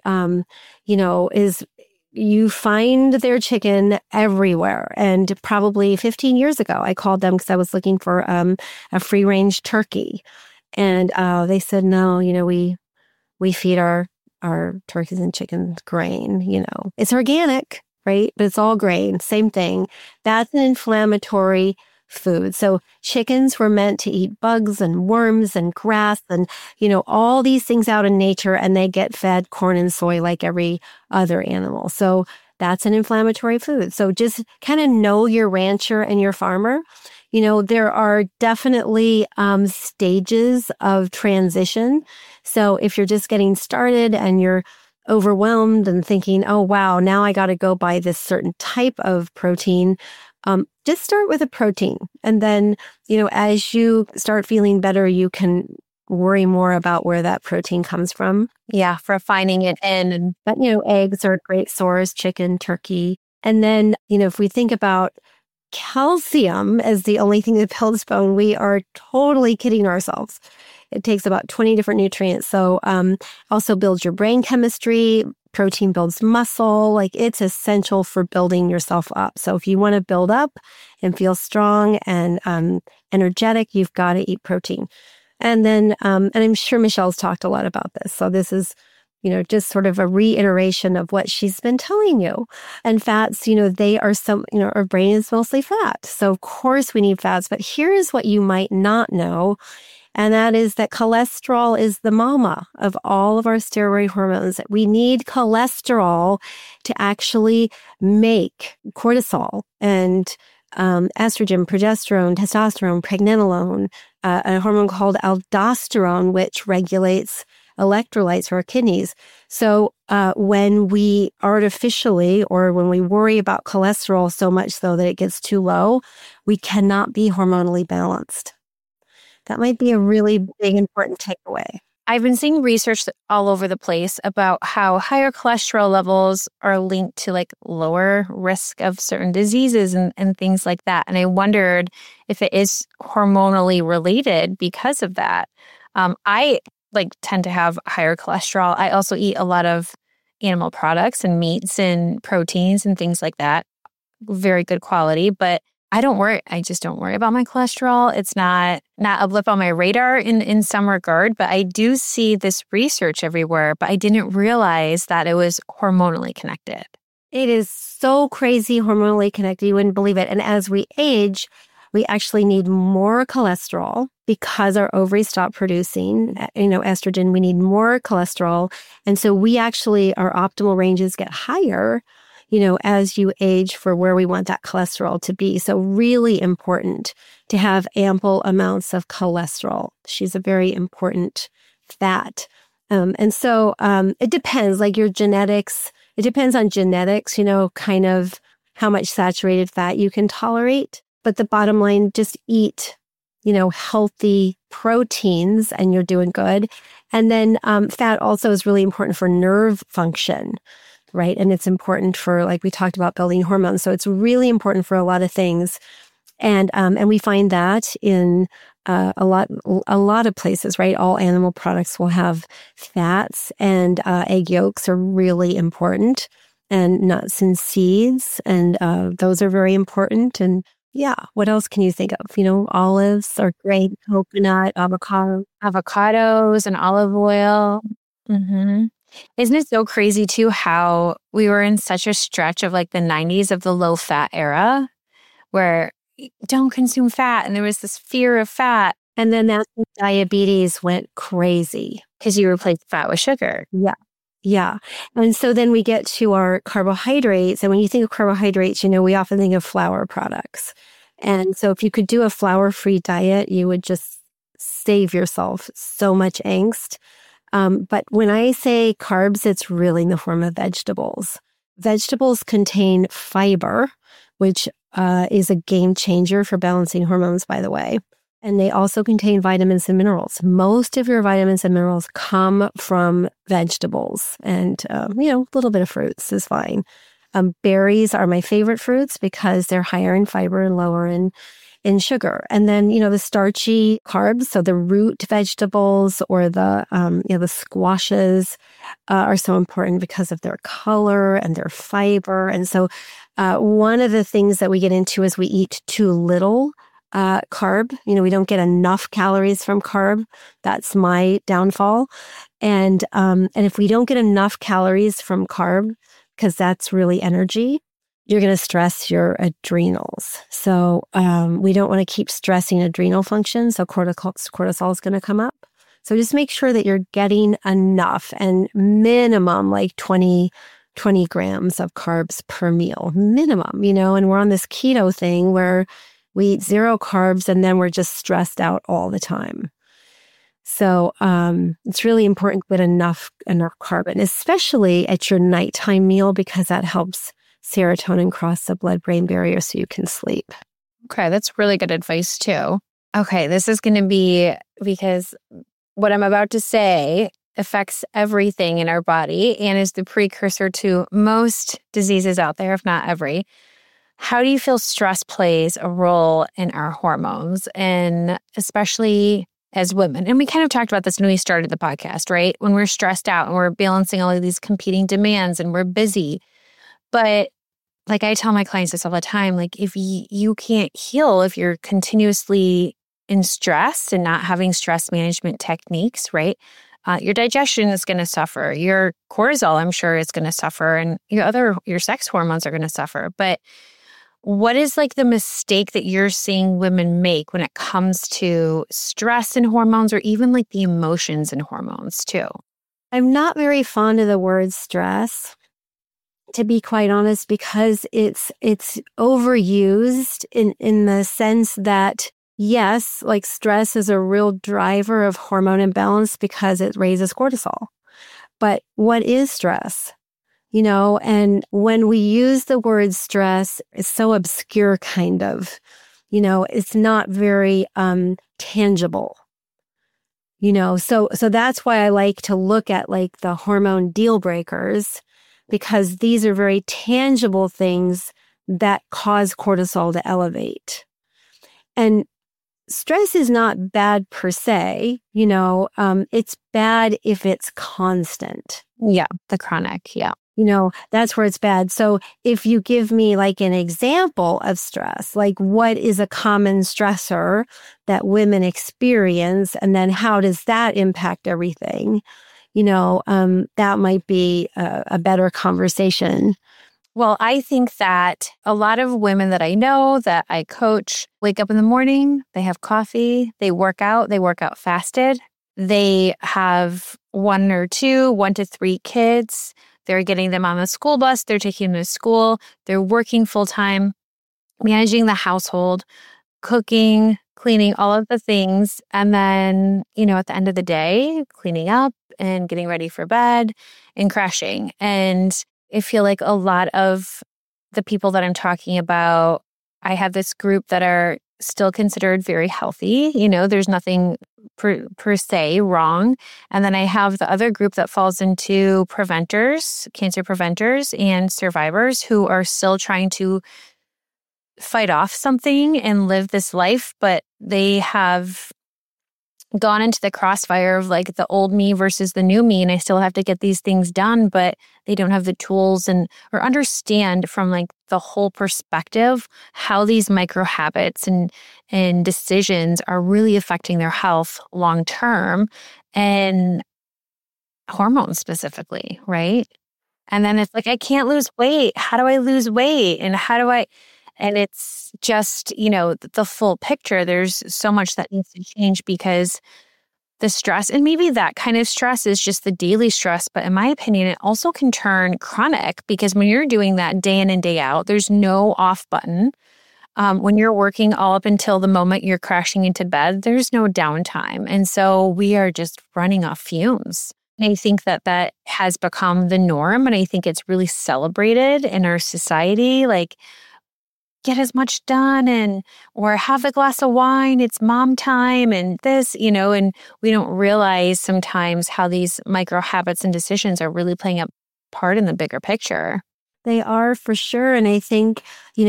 you find their chicken everywhere. And probably 15 years ago, I called them because I was looking for a free-range turkey. And they said, no, we feed our turkeys and chickens grain, It's organic, right? But it's all grain, same thing. That's an inflammatory food. So chickens were meant to eat bugs and worms and grass and, all these things out in nature, and they get fed corn and soy like every other animal. So that's an inflammatory food. So just kind of know your rancher and your farmer. There are definitely stages of transition. So if you're just getting started and you're overwhelmed and thinking, oh, wow, now I got to go buy this certain type of protein, just start with a protein. And then, as you start feeling better, you can worry more about where that protein comes from. Yeah, for finding it in. But, eggs are a great source, chicken, turkey. And then, if we think about calcium as the only thing that builds bone, we are totally kidding ourselves. It takes about 20 different nutrients. So also builds your brain chemistry. Protein builds muscle. Like, it's essential for building yourself up. So if you want to build up and feel strong and energetic, you've got to eat protein. And then, and I'm sure Michelle's talked a lot about this. So this is, just sort of a reiteration of what she's been telling you. And fats, they are our brain is mostly fat. So of course we need fats, but here's what you might not know. And that is that cholesterol is the mama of all of our steroid hormones. We need cholesterol to actually make cortisol and estrogen, progesterone, testosterone, pregnenolone, a hormone called aldosterone, which regulates electrolytes for our kidneys. So when we artificially, or when we worry about cholesterol so much so that it gets too low, we cannot be hormonally balanced. That might be a really big, important takeaway. I've been seeing research all over the place about how higher cholesterol levels are linked to lower risk of certain diseases and things like that. And I wondered if it is hormonally related because of that. I tend to have higher cholesterol. I also eat a lot of animal products and meats and proteins and things like that. Very good quality, but I just don't worry about my cholesterol. It's not a blip on my radar in some regard, but I do see this research everywhere, but I didn't realize that it was hormonally connected. It is so crazy hormonally connected. You wouldn't believe it. And as we age, we actually need more cholesterol because our ovaries stop producing, estrogen. We need more cholesterol. And so our optimal ranges get higher, as you age for where we want that cholesterol to be. So really important to have ample amounts of cholesterol. She's a very important fat. And so it depends, your genetics. It depends on genetics, kind of how much saturated fat you can tolerate. But the bottom line, just eat, healthy proteins and you're doing good. And then fat also is really important for nerve function, right? And it's important for, we talked about, building hormones. So it's really important for a lot of things. And we find that in a lot of places, right? All animal products will have fats, and egg yolks are really important, and nuts and seeds, and those are very important. And yeah, what else can you think of? Olives are great, coconut, avocados and olive oil. Mm-hmm. Isn't it so crazy too how we were in such a stretch of the 90s of the low fat era where don't consume fat, and there was this fear of fat. And then that's when diabetes went crazy. Because you replaced fat with sugar. Yeah. And so then we get to our carbohydrates. And when you think of carbohydrates, we often think of flour products. And so if you could do a flour-free diet, you would just save yourself so much angst. But when I say carbs, it's really in the form of vegetables. Vegetables contain fiber, which is a game changer for balancing hormones, by the way. And they also contain vitamins and minerals. Most of your vitamins and minerals come from vegetables, and a little bit of fruits is fine. Berries are my favorite fruits because they're higher in fiber and lower in sugar. And then, the starchy carbs, so the root vegetables or the squashes are so important because of their color and their fiber. And so one of the things that we get into is we eat too little carb. We don't get enough calories from carb. That's my downfall. And if we don't get enough calories from carb, because that's really energy, you're going to stress your adrenals. So we don't want to keep stressing adrenal function. So cortisol is going to come up. So just make sure that you're getting enough, and minimum like 20 grams of carbs per meal, minimum, and we're on this keto thing where we eat 0 carbs and then we're just stressed out all the time. So it's really important to get enough carbon, especially at your nighttime meal, because that helps serotonin cross the blood-brain barrier so you can sleep. Okay, that's really good advice too. Okay, this is going to be, because what I'm about to say affects everything in our body and is the precursor to most diseases out there, if not every. How do you feel stress plays a role in our hormones, and especially as women? And we kind of talked about this when we started the podcast, right? When we're stressed out and we're balancing all of these competing demands and we're busy. But like I tell my clients this all the time, like if you can't heal if you're continuously in stress and not having stress management techniques, right? Your digestion is going to suffer. Your cortisol, I'm sure, is going to suffer, and your sex hormones are going to suffer. But what is like the mistake that you're seeing women make when it comes to stress and hormones, or even like the emotions and hormones too? I'm not very fond of the word stress, to be quite honest, because it's overused in the sense that, yes, like stress is a real driver of hormone imbalance because it raises cortisol. But what is stress? And when we use the word stress, it's so obscure, kind of, it's not very tangible, so that's why I like to look at like the hormone deal breakers, because these are very tangible things that cause cortisol to elevate. And stress is not bad per se, it's bad if it's constant. Yeah, the chronic, yeah. That's where it's bad. So if you give me like an example of stress, like what is a common stressor that women experience, and then how does that impact everything? That might be a better conversation. Well, I think that a lot of women that I know that I coach wake up in the morning, they have coffee, they work out fasted, they have 1 to 3 kids. They're getting them on the school bus. They're taking them to school. They're working full time, managing the household, cooking, cleaning, all of the things. And then, at the end of the day, cleaning up and getting ready for bed and crashing. And I feel like a lot of the people that I'm talking about, I have this group that are still considered very healthy. There's nothing per se wrong. And then I have the other group that falls into preventers, cancer preventers and survivors who are still trying to fight off something and live this life, but they have gone into the crossfire of like the old me versus the new me, and I still have to get these things done, but they don't have the tools or understand from like the whole perspective how these micro habits and decisions are really affecting their health long term, and hormones specifically, right? And then it's like, I can't lose weight. How do I lose weight? And it's just, the full picture. There's so much that needs to change because the stress, and maybe that kind of stress is just the daily stress, but in my opinion, it also can turn chronic because when you're doing that day in and day out, there's no off button. When you're working all up until the moment you're crashing into bed, there's no downtime. And so we are just running off fumes. And I think that has become the norm. And I think it's really celebrated in our society. Like, get as much done or have a glass of wine, it's mom time and this, and we don't realize sometimes how these micro habits and decisions are really playing a part in the bigger picture. They are, for sure. And I think,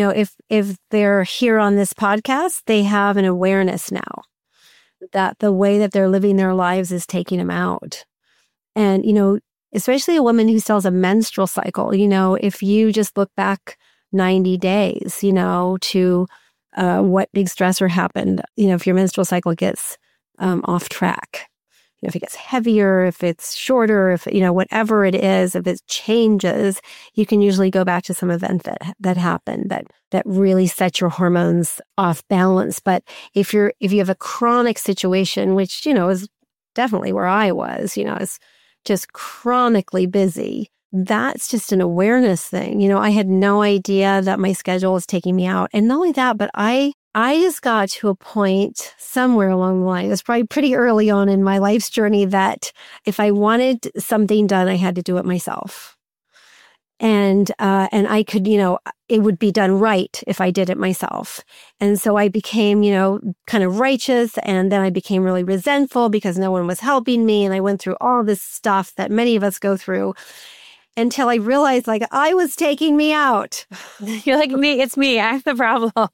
if they're here on this podcast, they have an awareness now that the way that they're living their lives is taking them out. And, especially a woman who still has a menstrual cycle, if you just look back 90 days, to what big stressor happened, if your menstrual cycle gets off track, if it gets heavier, if it's shorter, if, whatever it is, if it changes, you can usually go back to some event that happened that really set your hormones off balance. But if you have a chronic situation, which, is definitely where I was, is just chronically busy, that's just an awareness thing. I had no idea that my schedule was taking me out. And not only that, but I just got to a point somewhere along the line, it was probably pretty early on in my life's journey, that if I wanted something done, I had to do it myself. And I could, it would be done right if I did it myself. And so I became, kind of righteous. And then I became really resentful because no one was helping me. And I went through all this stuff that many of us go through, until I realized I was taking me out. You're like, me, it's me. I'm the problem.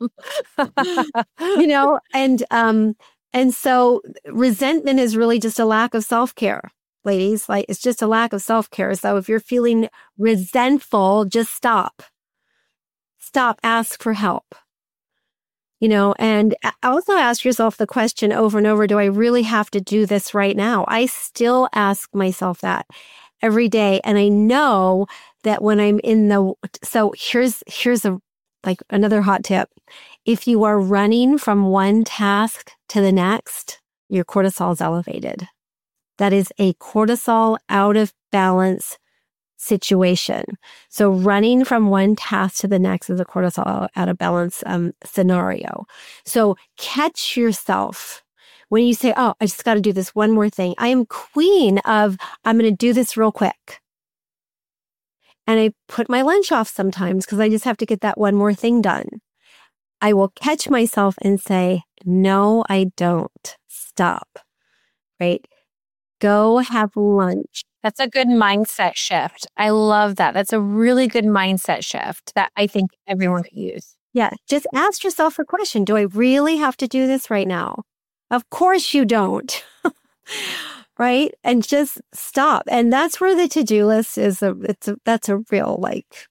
And so resentment is really just a lack of self-care, ladies. It's just a lack of self-care. So if you're feeling resentful, just stop. Stop, ask for help. And also ask yourself the question over and over, do I really have to do this right now? I still ask myself that every day. And I know that when I'm so here's another hot tip. If you are running from one task to the next, your cortisol is elevated. That is a cortisol out of balance situation. So running from one task to the next is a cortisol out of balance scenario. So catch yourself when you say, oh, I just got to do this one more thing. I am queen of, I'm going to do this real quick. And I put my lunch off sometimes because I just have to get that one more thing done. I will catch myself and say, no, I don't. Stop. Right? Go have lunch. That's a good mindset shift. I love that. That's a really good mindset shift that I think everyone could use. Yeah. Just ask yourself a question. Do I really have to do this right now? Of course you don't. Right? And just stop. And that's where the to-do list is that's a real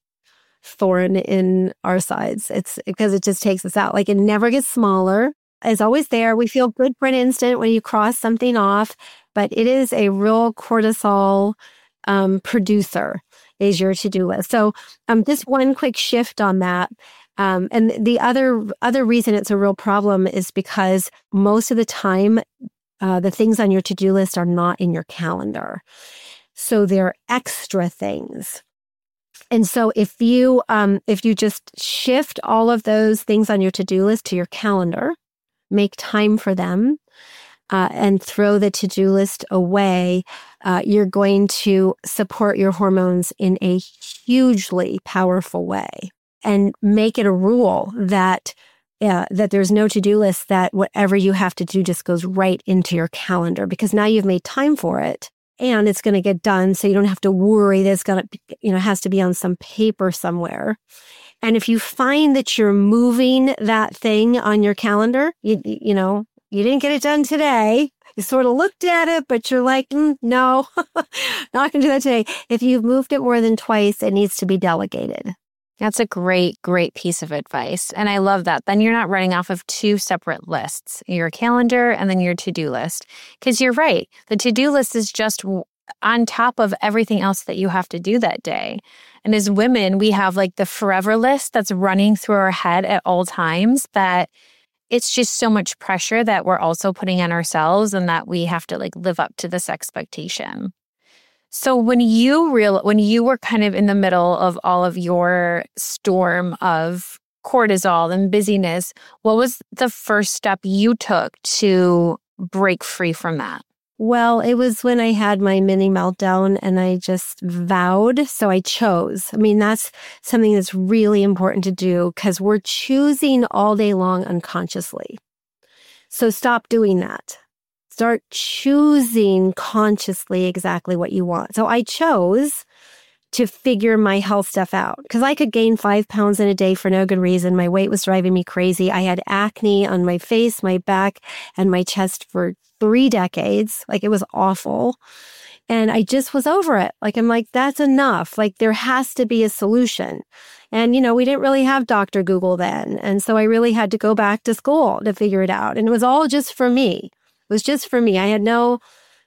thorn in our sides. It's because it just takes us out. It never gets smaller. It's always there. We feel good for an instant when you cross something off, but it is a real cortisol producer, is your to-do list. So just one quick shift on that. And the other reason it's a real problem is because most of the time, the things on your to-do list are not in your calendar. So they're extra things. And so if you just shift all of those things on your to-do list to your calendar, make time for them, and throw the to-do list away, you're going to support your hormones in a hugely powerful way. And make it a rule that there's no to-do list, that whatever you have to do just goes right into your calendar, because now you've made time for it and it's going to get done. So you don't have to worry that it's going to, has to be on some paper somewhere. And if you find that you're moving that thing on your calendar, you didn't get it done today. You sort of looked at it, but you're like, no, not going to do that today. If you've moved it more than twice, it needs to be delegated. That's a great, great piece of advice. And I love that. Then you're not running off of two separate lists, your calendar and then your to-do list. Because you're right. The to-do list is just on top of everything else that you have to do that day. And as women, we have the forever list that's running through our head at all times, that it's just so much pressure that we're also putting on ourselves, and that we have to live up to this expectation. So when you were kind of in the middle of all of your storm of cortisol and busyness, what was the first step you took to break free from that? Well, it was when I had my mini meltdown and I just vowed. So I chose. That's something that's really important to do, because we're choosing all day long unconsciously. So stop doing that. Start choosing consciously exactly what you want. So I chose to figure my health stuff out, because I could gain 5 pounds in a day for no good reason. My weight was driving me crazy. I had acne on my face, my back, and my chest for 3 decades. It was awful. And I just was over it. I'm like, that's enough. There has to be a solution. And, we didn't really have Dr. Google then. And so I really had to go back to school to figure it out. And it was all just for me. It was just for me. I had no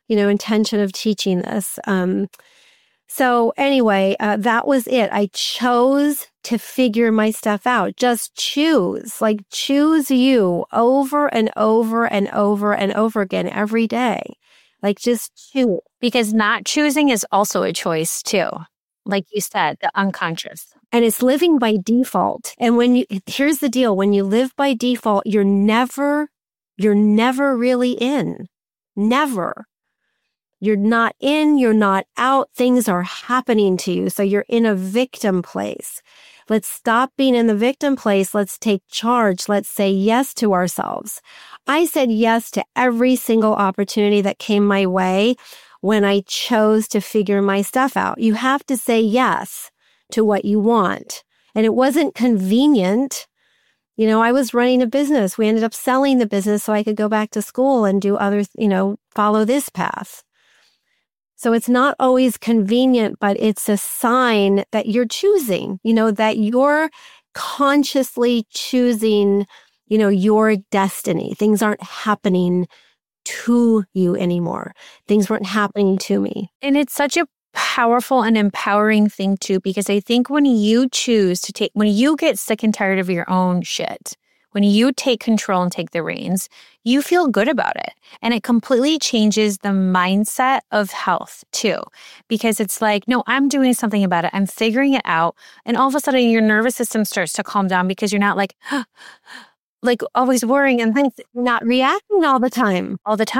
intention of teaching this. So anyway, that was it. I chose to figure my stuff out. Just choose you over and over and over and over again every day. Just choose. Because not choosing is also a choice too. Like you said, the unconscious. And it's living by default. And here's the deal, when you live by default, you're never really in. Never. You're not in, you're not out. Things are happening to you. So you're in a victim place. Let's stop being in the victim place. Let's take charge. Let's say yes to ourselves. I said yes to every single opportunity that came my way when I chose to figure my stuff out. You have to say yes to what you want. And it wasn't convenient. I was running a business. We ended up selling the business so I could go back to school and do other, follow this path. So it's not always convenient, but it's a sign that you're choosing, that you're consciously choosing, your destiny. Things aren't happening to you anymore. Things weren't happening to me. And it's such a powerful and empowering thing too, because I think when you when you get sick and tired of your own shit, when you take control and take the reins, you feel good about it. And it completely changes the mindset of health too. Because it's like, no, I'm doing something about it. I'm figuring it out. And all of a sudden your nervous system starts to calm down because you're not always worrying and things, not reacting all the time.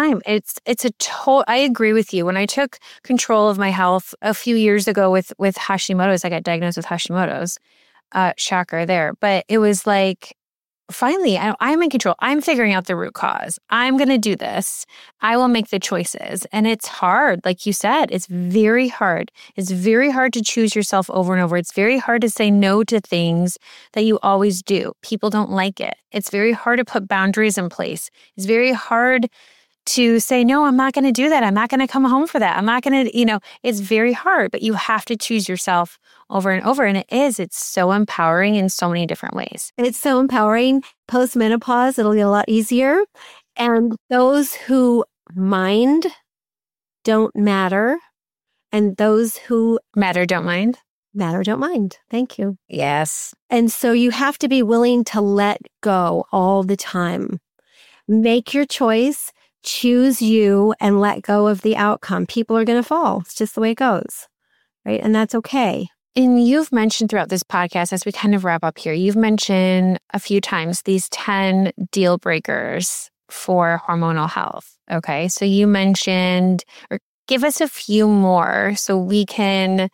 I agree with you. When I took control of my health a few years ago with Hashimoto's, I got diagnosed with Hashimoto's, shocker there. But it was like, finally, I'm in control. I'm figuring out the root cause. I'm going to do this. I will make the choices. And it's hard. Like you said, it's very hard. It's very hard to choose yourself over and over. It's very hard to say no to things that you always do. People don't like it. It's very hard to put boundaries in place. It's very hard to say, no, I'm not going to do that. I'm not going to come home for that. I'm not going to, it's very hard, but you have to choose yourself over and over. And it's so empowering in so many different ways. It's so empowering. Post-menopause, it'll get a lot easier. And those who mind don't matter. And those who matter don't mind. Matter don't mind. Thank you. Yes. And so you have to be willing to let go all the time. Make your choice. Choose you and let go of the outcome. People are going to fall. It's just the way it goes, right? And that's okay. And you've mentioned throughout this podcast, as we kind of wrap up here, you've mentioned a few times these 10 deal breakers for hormonal health. Okay. So you mentioned, or give us a few more so we can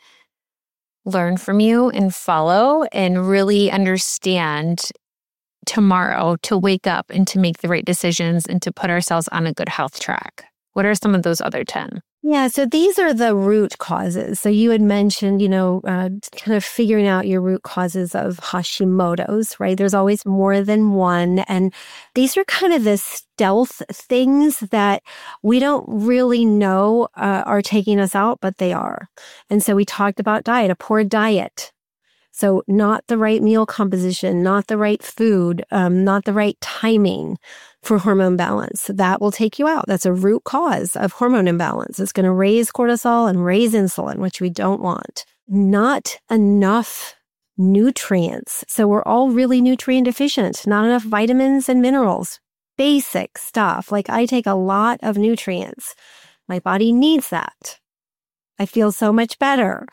learn from you and follow and really understand tomorrow to wake up and to make the right decisions and to put ourselves on a good health track. What are some of those other 10? Yeah, so these are the root causes. So you had mentioned, kind of figuring out your root causes of Hashimoto's, right? There's always more than one. And these are kind of the stealth things that we don't really know are taking us out, but they are. And so we talked about diet, a poor diet. So not the right meal composition, not the right food, not the right timing for hormone balance. That will take you out. That's a root cause of hormone imbalance. It's going to raise cortisol and raise insulin, which we don't want. Not enough nutrients. So we're all really nutrient deficient. Not enough vitamins and minerals. Basic stuff. Like I take a lot of nutrients. My body needs that. I feel so much better.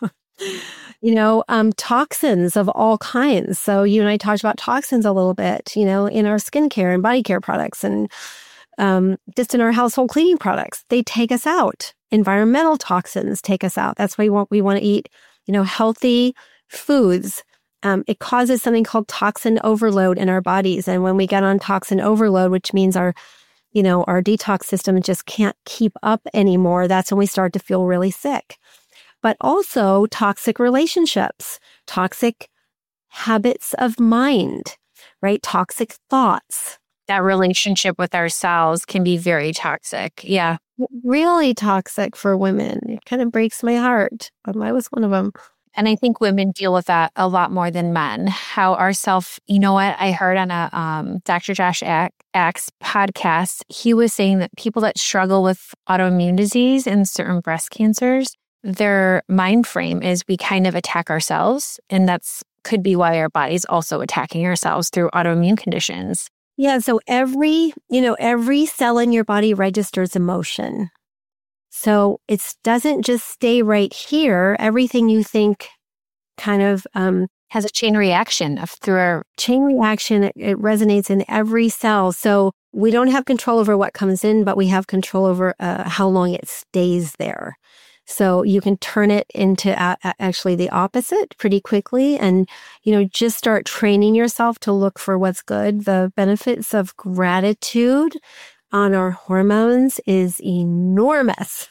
Toxins of all kinds. So you and I talked about toxins a little bit, in our skincare and body care products and just in our household cleaning products. They take us out. Environmental toxins take us out. That's why we want to eat, healthy foods. It causes something called toxin overload in our bodies. And when we get on toxin overload, which means our detox system just can't keep up anymore, that's when we start to feel really sick. But also toxic relationships, toxic habits of mind, right? Toxic thoughts. That relationship with ourselves can be very toxic. Yeah. Really toxic for women. It kind of breaks my heart. I was one of them. And I think women deal with that a lot more than men. How our you know what? I heard on a Dr. Josh Axe podcast, he was saying that people that struggle with autoimmune disease and certain breast cancers, their mind frame is we kind of attack ourselves. And that's could be why our body's also attacking ourselves through autoimmune conditions. Yeah. So every cell in your body registers emotion. So it doesn't just stay right here. Everything you think kind of has a chain reaction through our chain reaction. It resonates in every cell. So we don't have control over what comes in, but we have control over how long it stays there. So you can turn it into actually the opposite pretty quickly and, just start training yourself to look for what's good. The benefits of gratitude on our hormones is enormous.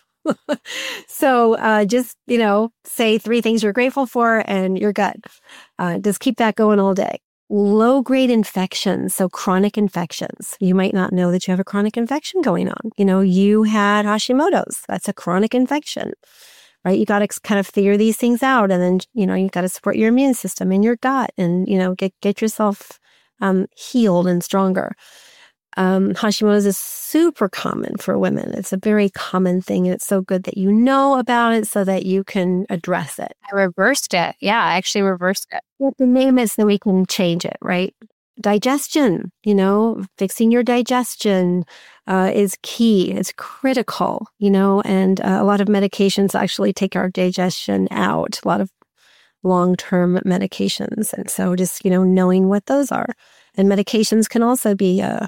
So just, say 3 things you're grateful for and you're good. Just keep that going all day. Low-grade infections, so chronic infections. You might not know that you have a chronic infection going on. You had Hashimoto's. That's a chronic infection, right? You got to kind of figure these things out. And then, you got to support your immune system and your gut and, get yourself healed and stronger. Hashimoto's is super common for women. It's a very common thing. And it's so good that you know about it so that you can address it. I reversed it. Yeah, I actually reversed it. Well, the name is so we can change it, right? Digestion, fixing your digestion is key. It's critical, and a lot of medications actually take our digestion out, a lot of long-term medications. And so just, knowing what those are. And medications can also be a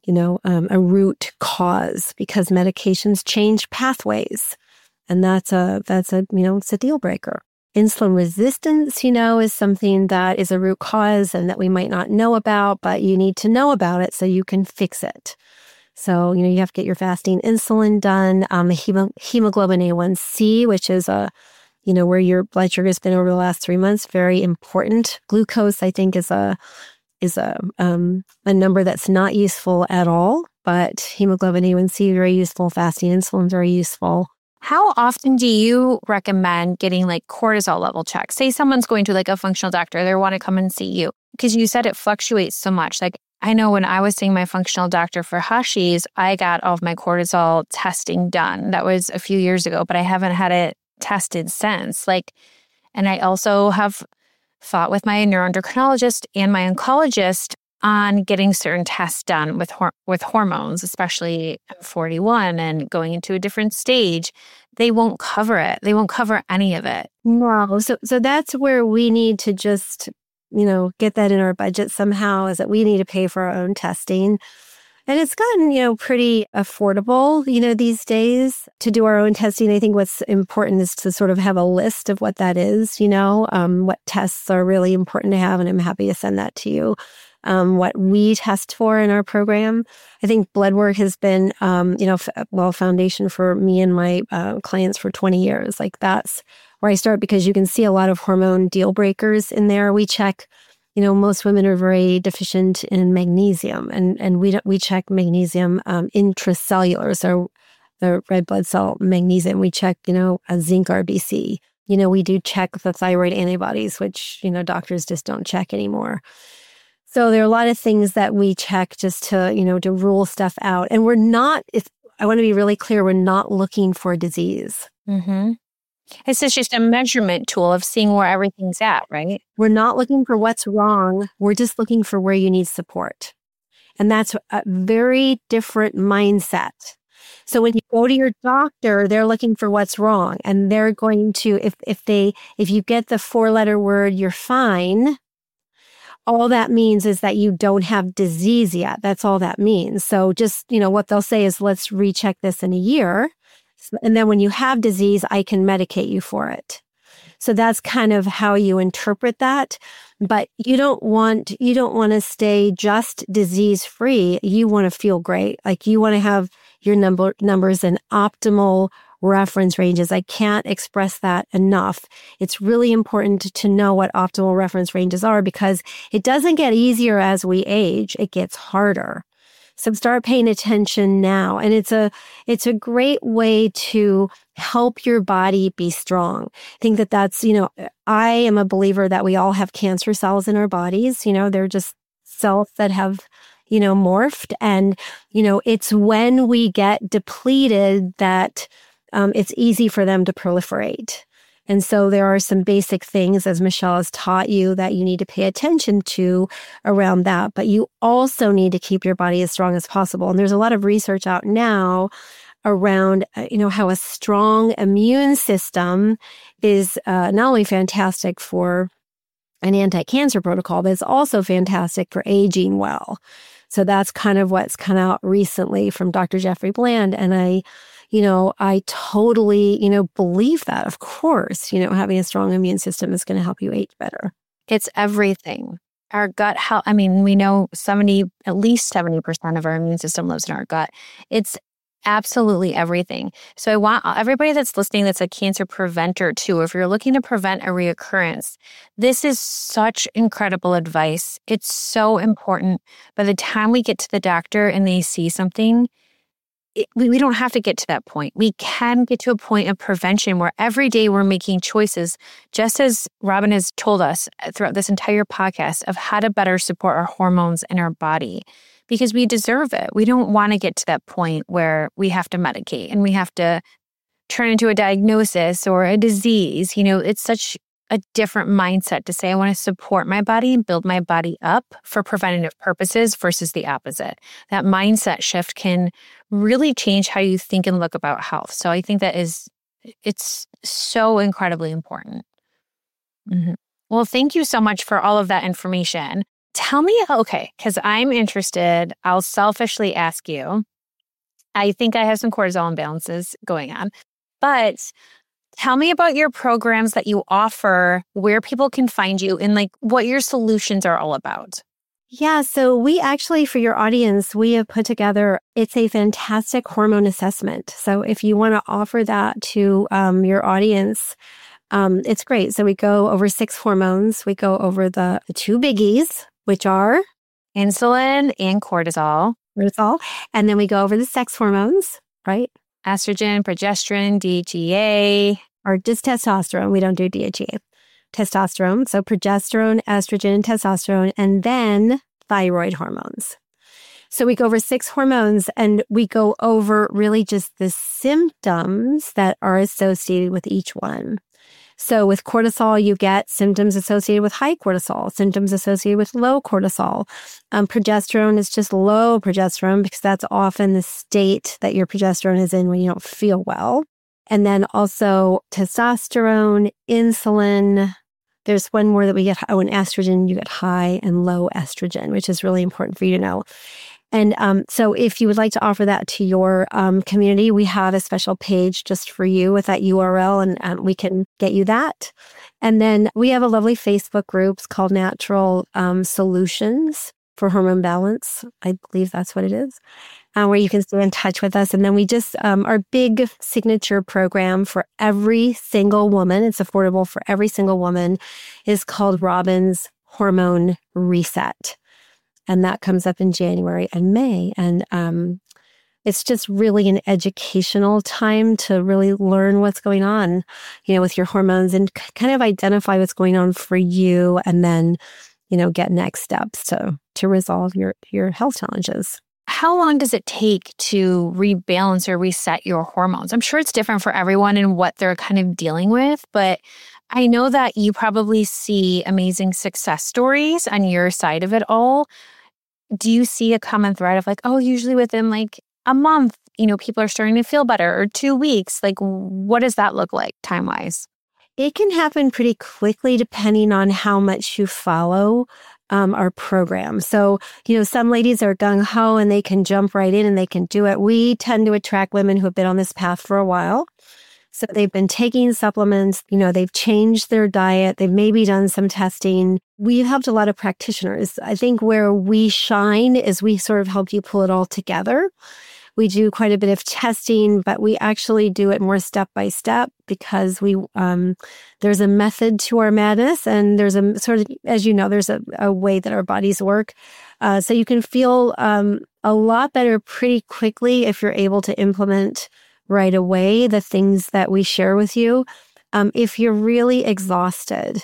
root cause because medications change pathways. And it's a deal breaker. Insulin resistance, is something that is a root cause and that we might not know about, but you need to know about it so you can fix it. So, you have to get your fasting insulin done, hemoglobin A1C, which is where your blood sugar has been over the last 3 months, very important. Glucose, I think, is a number that's not useful at all, but hemoglobin A1C very useful, fasting insulin very useful. How often do you recommend getting cortisol level checks? Say someone's going to a functional doctor, they want to come and see you because you said it fluctuates so much. I know when I was seeing my functional doctor for Hashis, I got all of my cortisol testing done. That was a few years ago, but I haven't had it tested since. And I also have fought with my neuroendocrinologist and my oncologist on getting certain tests done with hormones, especially at 41 and going into a different stage. They won't cover it. They won't cover any of it. No. So that's where we need to just, get that in our budget somehow, is that we need to pay for our own testing. And it's gotten, pretty affordable, these days to do our own testing. I think what's important is to sort of have a list of what that is, what tests are really important to have. And I'm happy to send that to you. What we test for in our program. I think blood work has been, foundation for me and my clients for 20 years. That's where I start because you can see a lot of hormone deal breakers in there. We check, most women are very deficient in magnesium, and we check magnesium intracellular, so the red blood cell magnesium. We check, a zinc RBC. We do check the thyroid antibodies, which, doctors just don't check anymore. So there are a lot of things that we check just to, to rule stuff out. And we're not, I want to be really clear, we're not looking for disease. Mm-hmm. It's just a measurement tool of seeing where everything's at, right? We're not looking for what's wrong. We're just looking for where you need support. And that's a very different mindset. So when you go to your doctor, they're looking for what's wrong. And they're going to, if you get the 4-letter word, you're fine, all that means is that you don't have disease yet. That's all that means. So just, what they'll say is, let's recheck this in a year. And then when you have disease, I can medicate you for it. So that's kind of how you interpret that. But you don't want to stay just disease free. You want to feel great. You want to have your numbers in optimal reference ranges. I can't express that enough. It's really important to know what optimal reference ranges are because it doesn't get easier as we age. It gets harder. So start paying attention now. And it's a great way to help your body be strong. I think that's, I am a believer that we all have cancer cells in our bodies. They're just cells that have, morphed. And, it's when we get depleted that it's easy for them to proliferate. And so there are some basic things, as Michelle has taught you, that you need to pay attention to around that. But you also need to keep your body as strong as possible. And there's a lot of research out now around, how a strong immune system is not only fantastic for an anti-cancer protocol, but it's also fantastic for aging well. So that's kind of what's come out recently from Dr. Jeffrey Bland. And I totally, believe that. Of course, having a strong immune system is going to help you age better. It's everything. Our gut health, we know at least 70% of our immune system lives in our gut. It's absolutely everything. So I want everybody that's listening that's a cancer preventer too, if you're looking to prevent a reoccurrence, this is such incredible advice. It's so important. By the time we get to the doctor and they see something, we don't have to get to that point. We can get to a point of prevention where every day we're making choices, just as Robin has told us throughout this entire podcast, of how to better support our hormones in our body, because we deserve it. We don't want to get to that point where we have to medicate and we have to turn into a diagnosis or a disease. It's such a different mindset to say, I want to support my body and build my body up for preventative purposes versus the opposite. That mindset shift can really change how you think and look about health. So I think it's so incredibly important. Mm-hmm. Well, thank you so much for all of that information. Tell me, because I'm interested, I'll selfishly ask you, I think I have some cortisol imbalances going on, but tell me about your programs that you offer, where people can find you, and what your solutions are all about. Yeah, so we actually, for your audience, we have put together, it's a fantastic hormone assessment. So if you want to offer that to your audience, it's great. So we go over 6 hormones. We go over the 2 biggies, which are insulin and cortisol. And then we go over the sex hormones, right? Estrogen, progesterone, DHEA. Or just testosterone. We don't do DHEA. Testosterone. So progesterone, estrogen, testosterone, and then thyroid hormones. So we go over 6 hormones and we go over really just the symptoms that are associated with each one. So with cortisol, you get symptoms associated with high cortisol, symptoms associated with low cortisol. Progesterone is just low progesterone because that's often the state that your progesterone is in when you don't feel well. And then also testosterone, insulin. There's one more that we get, in estrogen, you get high and low estrogen, which is really important for you to know. And so if you would like to offer that to your community, we have a special page just for you with that URL, and we can get you that. And then we have a lovely Facebook group called Natural Solutions for Hormone Balance. I believe that's what it is, where you can stay in touch with us. And then we just, our big signature program for every single woman, it's affordable for every single woman, is called Robin's Hormone Reset. And that comes up in January and May. And it's just really an educational time to really learn what's going on, with your hormones and kind of identify what's going on for you and then, get next steps to resolve your health challenges. How long does it take to rebalance or reset your hormones? I'm sure it's different for everyone and what they're kind of dealing with, but I know that you probably see amazing success stories on your side of it all. Do you see a common thread of usually within a month, people are starting to feel better, or 2 weeks? What does that look like time-wise? It can happen pretty quickly depending on how much you follow our program. So, some ladies are gung-ho and they can jump right in and they can do it. We tend to attract women who have been on this path for a while. So they've been taking supplements, they've changed their diet, they've maybe done some testing. We've helped a lot of practitioners. I think where we shine is we sort of help you pull it all together, We do quite a bit of testing, but we actually do it more step by step because there's a method to our madness, and there's a sort of, as you know, there's a way that our bodies work. So you can feel a lot better pretty quickly if you're able to implement right away the things that we share with you. If you're really exhausted,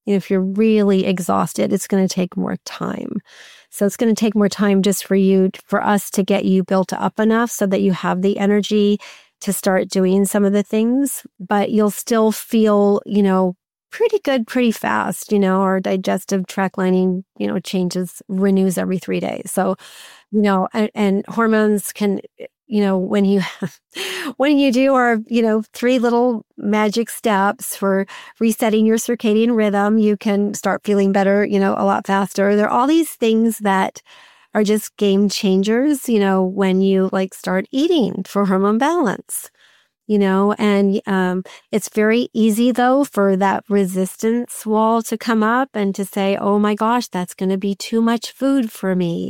it's going to take more time. So it's going to take more time just for us to get you built up enough so that you have the energy to start doing some of the things, but you'll still feel, pretty good, pretty fast. Our digestive tract lining, renews every 3 days. So, and hormones can, when you do our, 3 little magic steps for resetting your circadian rhythm, you can start feeling better, a lot faster. There are all these things that are just game changers, when you start eating for hormone balance, and it's very easy though for that resistance wall to come up and to say, oh my gosh, that's going to be too much food for me.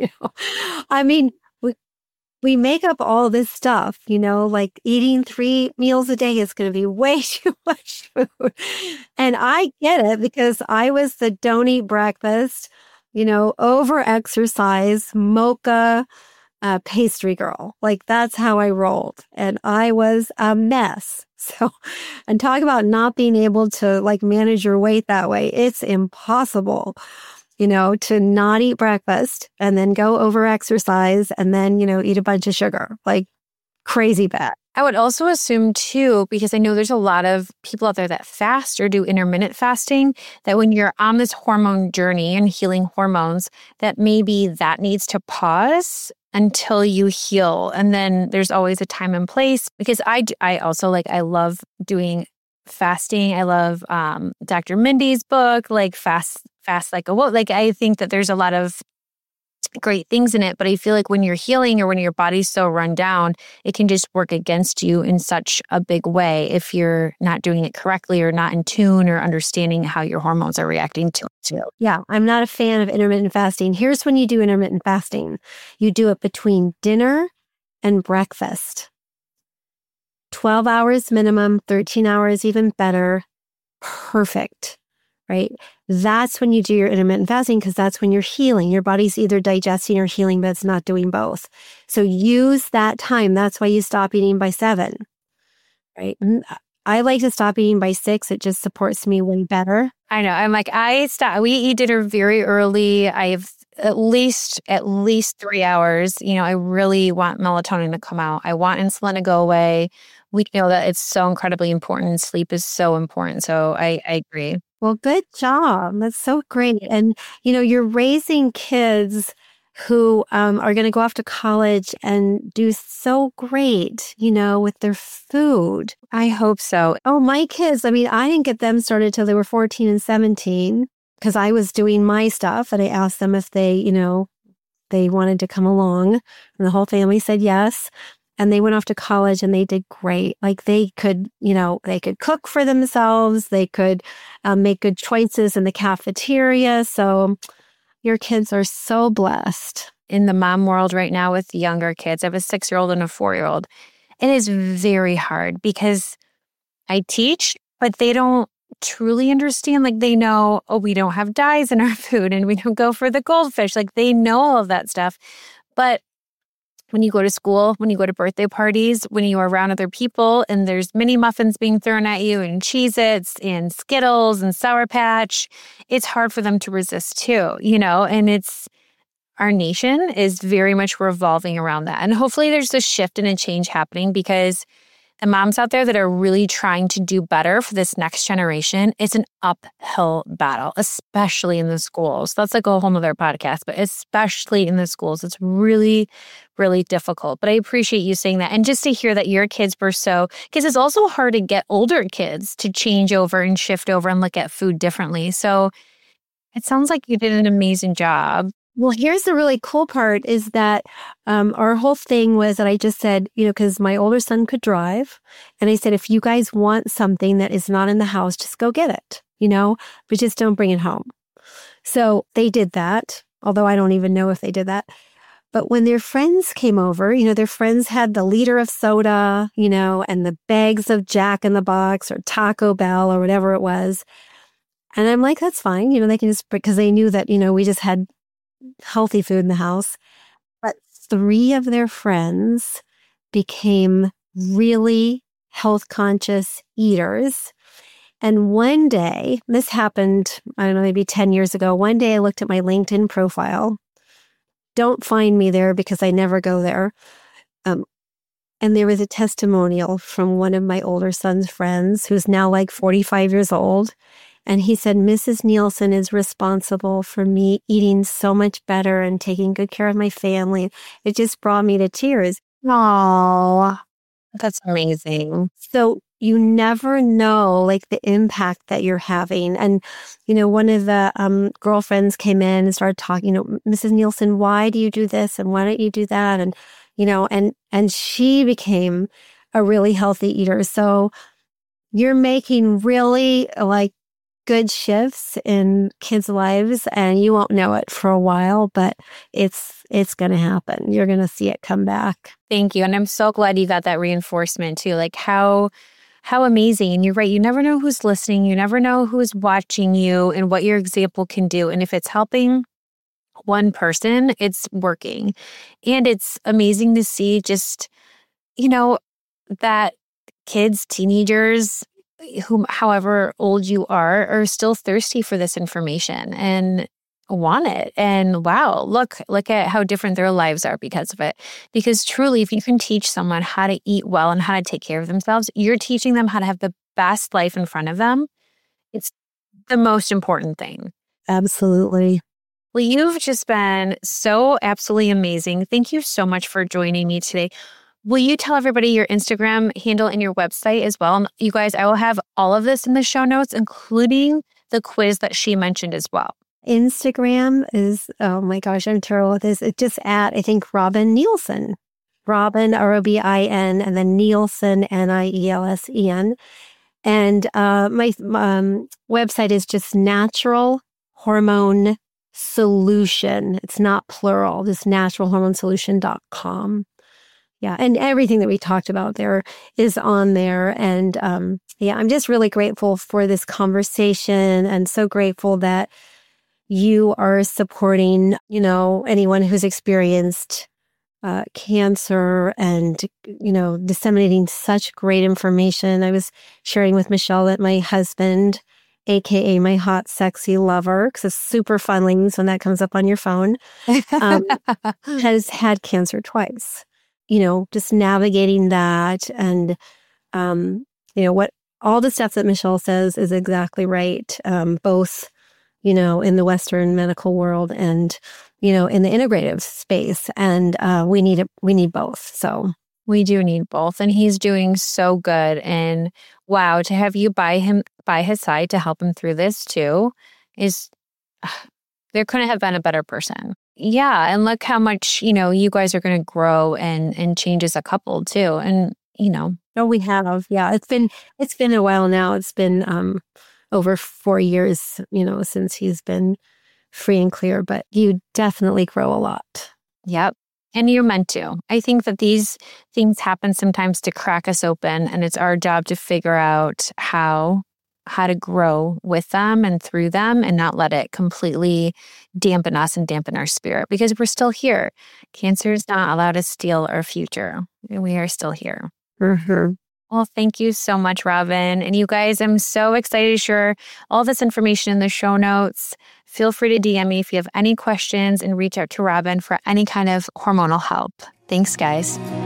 I mean, we make up all this stuff, like eating 3 meals a day is going to be way too much food. And I get it because I was the don't eat breakfast, over exercise, mocha, pastry girl. That's how I rolled. And I was a mess. So, and talk about not being able to manage your weight that way. It's impossible. To not eat breakfast and then go over exercise and then, eat a bunch of sugar, crazy bad. I would also assume too, because I know there's a lot of people out there that fast or do intermittent fasting, that when you're on this hormone journey and healing hormones, that maybe that needs to pause until you heal. And then there's always a time and place, because I also I love doing fasting. I love Dr. Mindy's book, Fast Like a Wolf. I think that there's a lot of great things in it, but I feel like when you're healing or when your body's so run down, it can just work against you in such a big way if you're not doing it correctly or not in tune or understanding how your hormones are reacting to it. Yeah, I'm not a fan of intermittent fasting. Here's when you do intermittent fasting. You do it between dinner and breakfast. 12 hours minimum, 13 hours even better. Perfect, right? That's when you do your intermittent fasting because that's when you're healing. Your body's either digesting or healing, but it's not doing both. So use that time. That's why you stop eating by 7, right? I like to stop eating by 6. It just supports me way better. I know. I'm we eat dinner very early. I have at least 3 hours. I really want melatonin to come out. I want insulin to go away. We know that it's so incredibly important. Sleep is so important. So I agree. Well, good job. That's so great. And, you're raising kids who are going to go off to college and do so great, with their food. I hope so. Oh, my kids, I didn't get them started till they were 14 and 17 because I was doing my stuff and I asked them if they, they wanted to come along. And the whole family said yes. And they went off to college and they did great. They could, they could cook for themselves. They could make good choices in the cafeteria. So your kids are so blessed. In the mom world right now with younger kids, I have a 6-year-old and a 4-year-old. It is very hard because I teach, but they don't truly understand. They know, we don't have dyes in our food and we don't go for the goldfish. They know all of that stuff. But when you go to school, when you go to birthday parties, when you are around other people and there's mini muffins being thrown at you and Cheez-Its and Skittles and Sour Patch, it's hard for them to resist too, and our nation is very much revolving around that. And hopefully there's a shift and a change happening because the moms out there that are really trying to do better for this next generation, it's an uphill battle, especially in the schools. That's a whole nother podcast, but especially in the schools, it's really, really difficult. But I appreciate you saying that. And just to hear that your kids were because it's also hard to get older kids to change over and shift over and look at food differently. So it sounds like you did an amazing job. Well, here's the really cool part is that our whole thing was that I just said, because my older son could drive. And I said, if you guys want something that is not in the house, just go get it, but just don't bring it home. So they did that, although I don't even know if they did that. But when their friends came over, their friends had the liter of soda, and the bags of Jack in the Box or Taco Bell or whatever it was. And I'm like, that's fine. They can just, because they knew that, we just had healthy food in the house. But 3 of their friends became really health conscious eaters. And one day, this happened, I don't know, maybe 10 years ago. One day I looked at my LinkedIn profile. Don't find me there because I never go there. And there was a testimonial from one of my older son's friends who's now like 45 years old. And he said, Mrs. Nielsen is responsible for me eating so much better and taking good care of my family. It just brought me to tears. Aww, that's amazing. So you never know like the impact that you're having. And, one of the girlfriends came in and started talking, Mrs. Nielsen, why do you do this? And why don't you do that? And, and she became a really healthy eater. So you're making really like good shifts in kids' lives, and you won't know it for a while, but it's going to happen. You're going to see it come back. Thank you. And I'm so glad you got that reinforcement too. Like how amazing. And you're right. You never know who's listening. You never know who's watching you and what your example can do. And if it's helping one person, it's working. And it's amazing to see just, that kids, teenagers, however old you are still thirsty for this information and want it. And wow, look at how different their lives are because of it. Because truly, if you can teach someone how to eat well and how to take care of themselves, you're teaching them how to have the best life in front of them. It's the most important thing. Absolutely. Well, you've just been so absolutely amazing. Thank you so much for joining me today. Will you tell everybody your Instagram handle and your website as well? And you guys, I will have all of this in the show notes, including the quiz that she mentioned as well. Instagram is, oh my gosh, I'm terrible with this. It's just at, I think, Robin Nielsen. Robin, R-O-B-I-N, and then Nielsen, N-I-E-L-S-E-N. And my website is just Natural Hormone Solution. It's not plural, just naturalhormonesolution.com. Yeah. And everything that we talked about there is on there. And I'm just really grateful for this conversation and so grateful that you are supporting, anyone who's experienced cancer and, disseminating such great information. I was sharing with Michelle that my husband, AKA my hot, sexy lover, because it's super fun links when that comes up on your phone, has had cancer twice. Just navigating that and, what all the stuff that Michelle says is exactly right. Both, in the Western medical world and, in the integrative space. And we need both. So we do need both. And he's doing so good. And wow, to have you by his side to help him through this too is, there couldn't have been a better person. Yeah. And look how much, you guys are going to grow and change as a couple too. And, Oh, we have. Yeah. It's been a while now. It's been over 4 years, since he's been free and clear, but you definitely grow a lot. Yep. And you're meant to. I think that these things happen sometimes to crack us open, and it's our job to figure out how to grow with them and through them and not let it completely dampen us and dampen our spirit, because we're still here. Cancer is not allowed to steal our future. We are still here. Mm-hmm. Well, thank you so much, Robin. And you guys, I'm so excited to share all this information in the show notes. Feel free to DM me if you have any questions and reach out to Robin for any kind of hormonal help. Thanks, guys.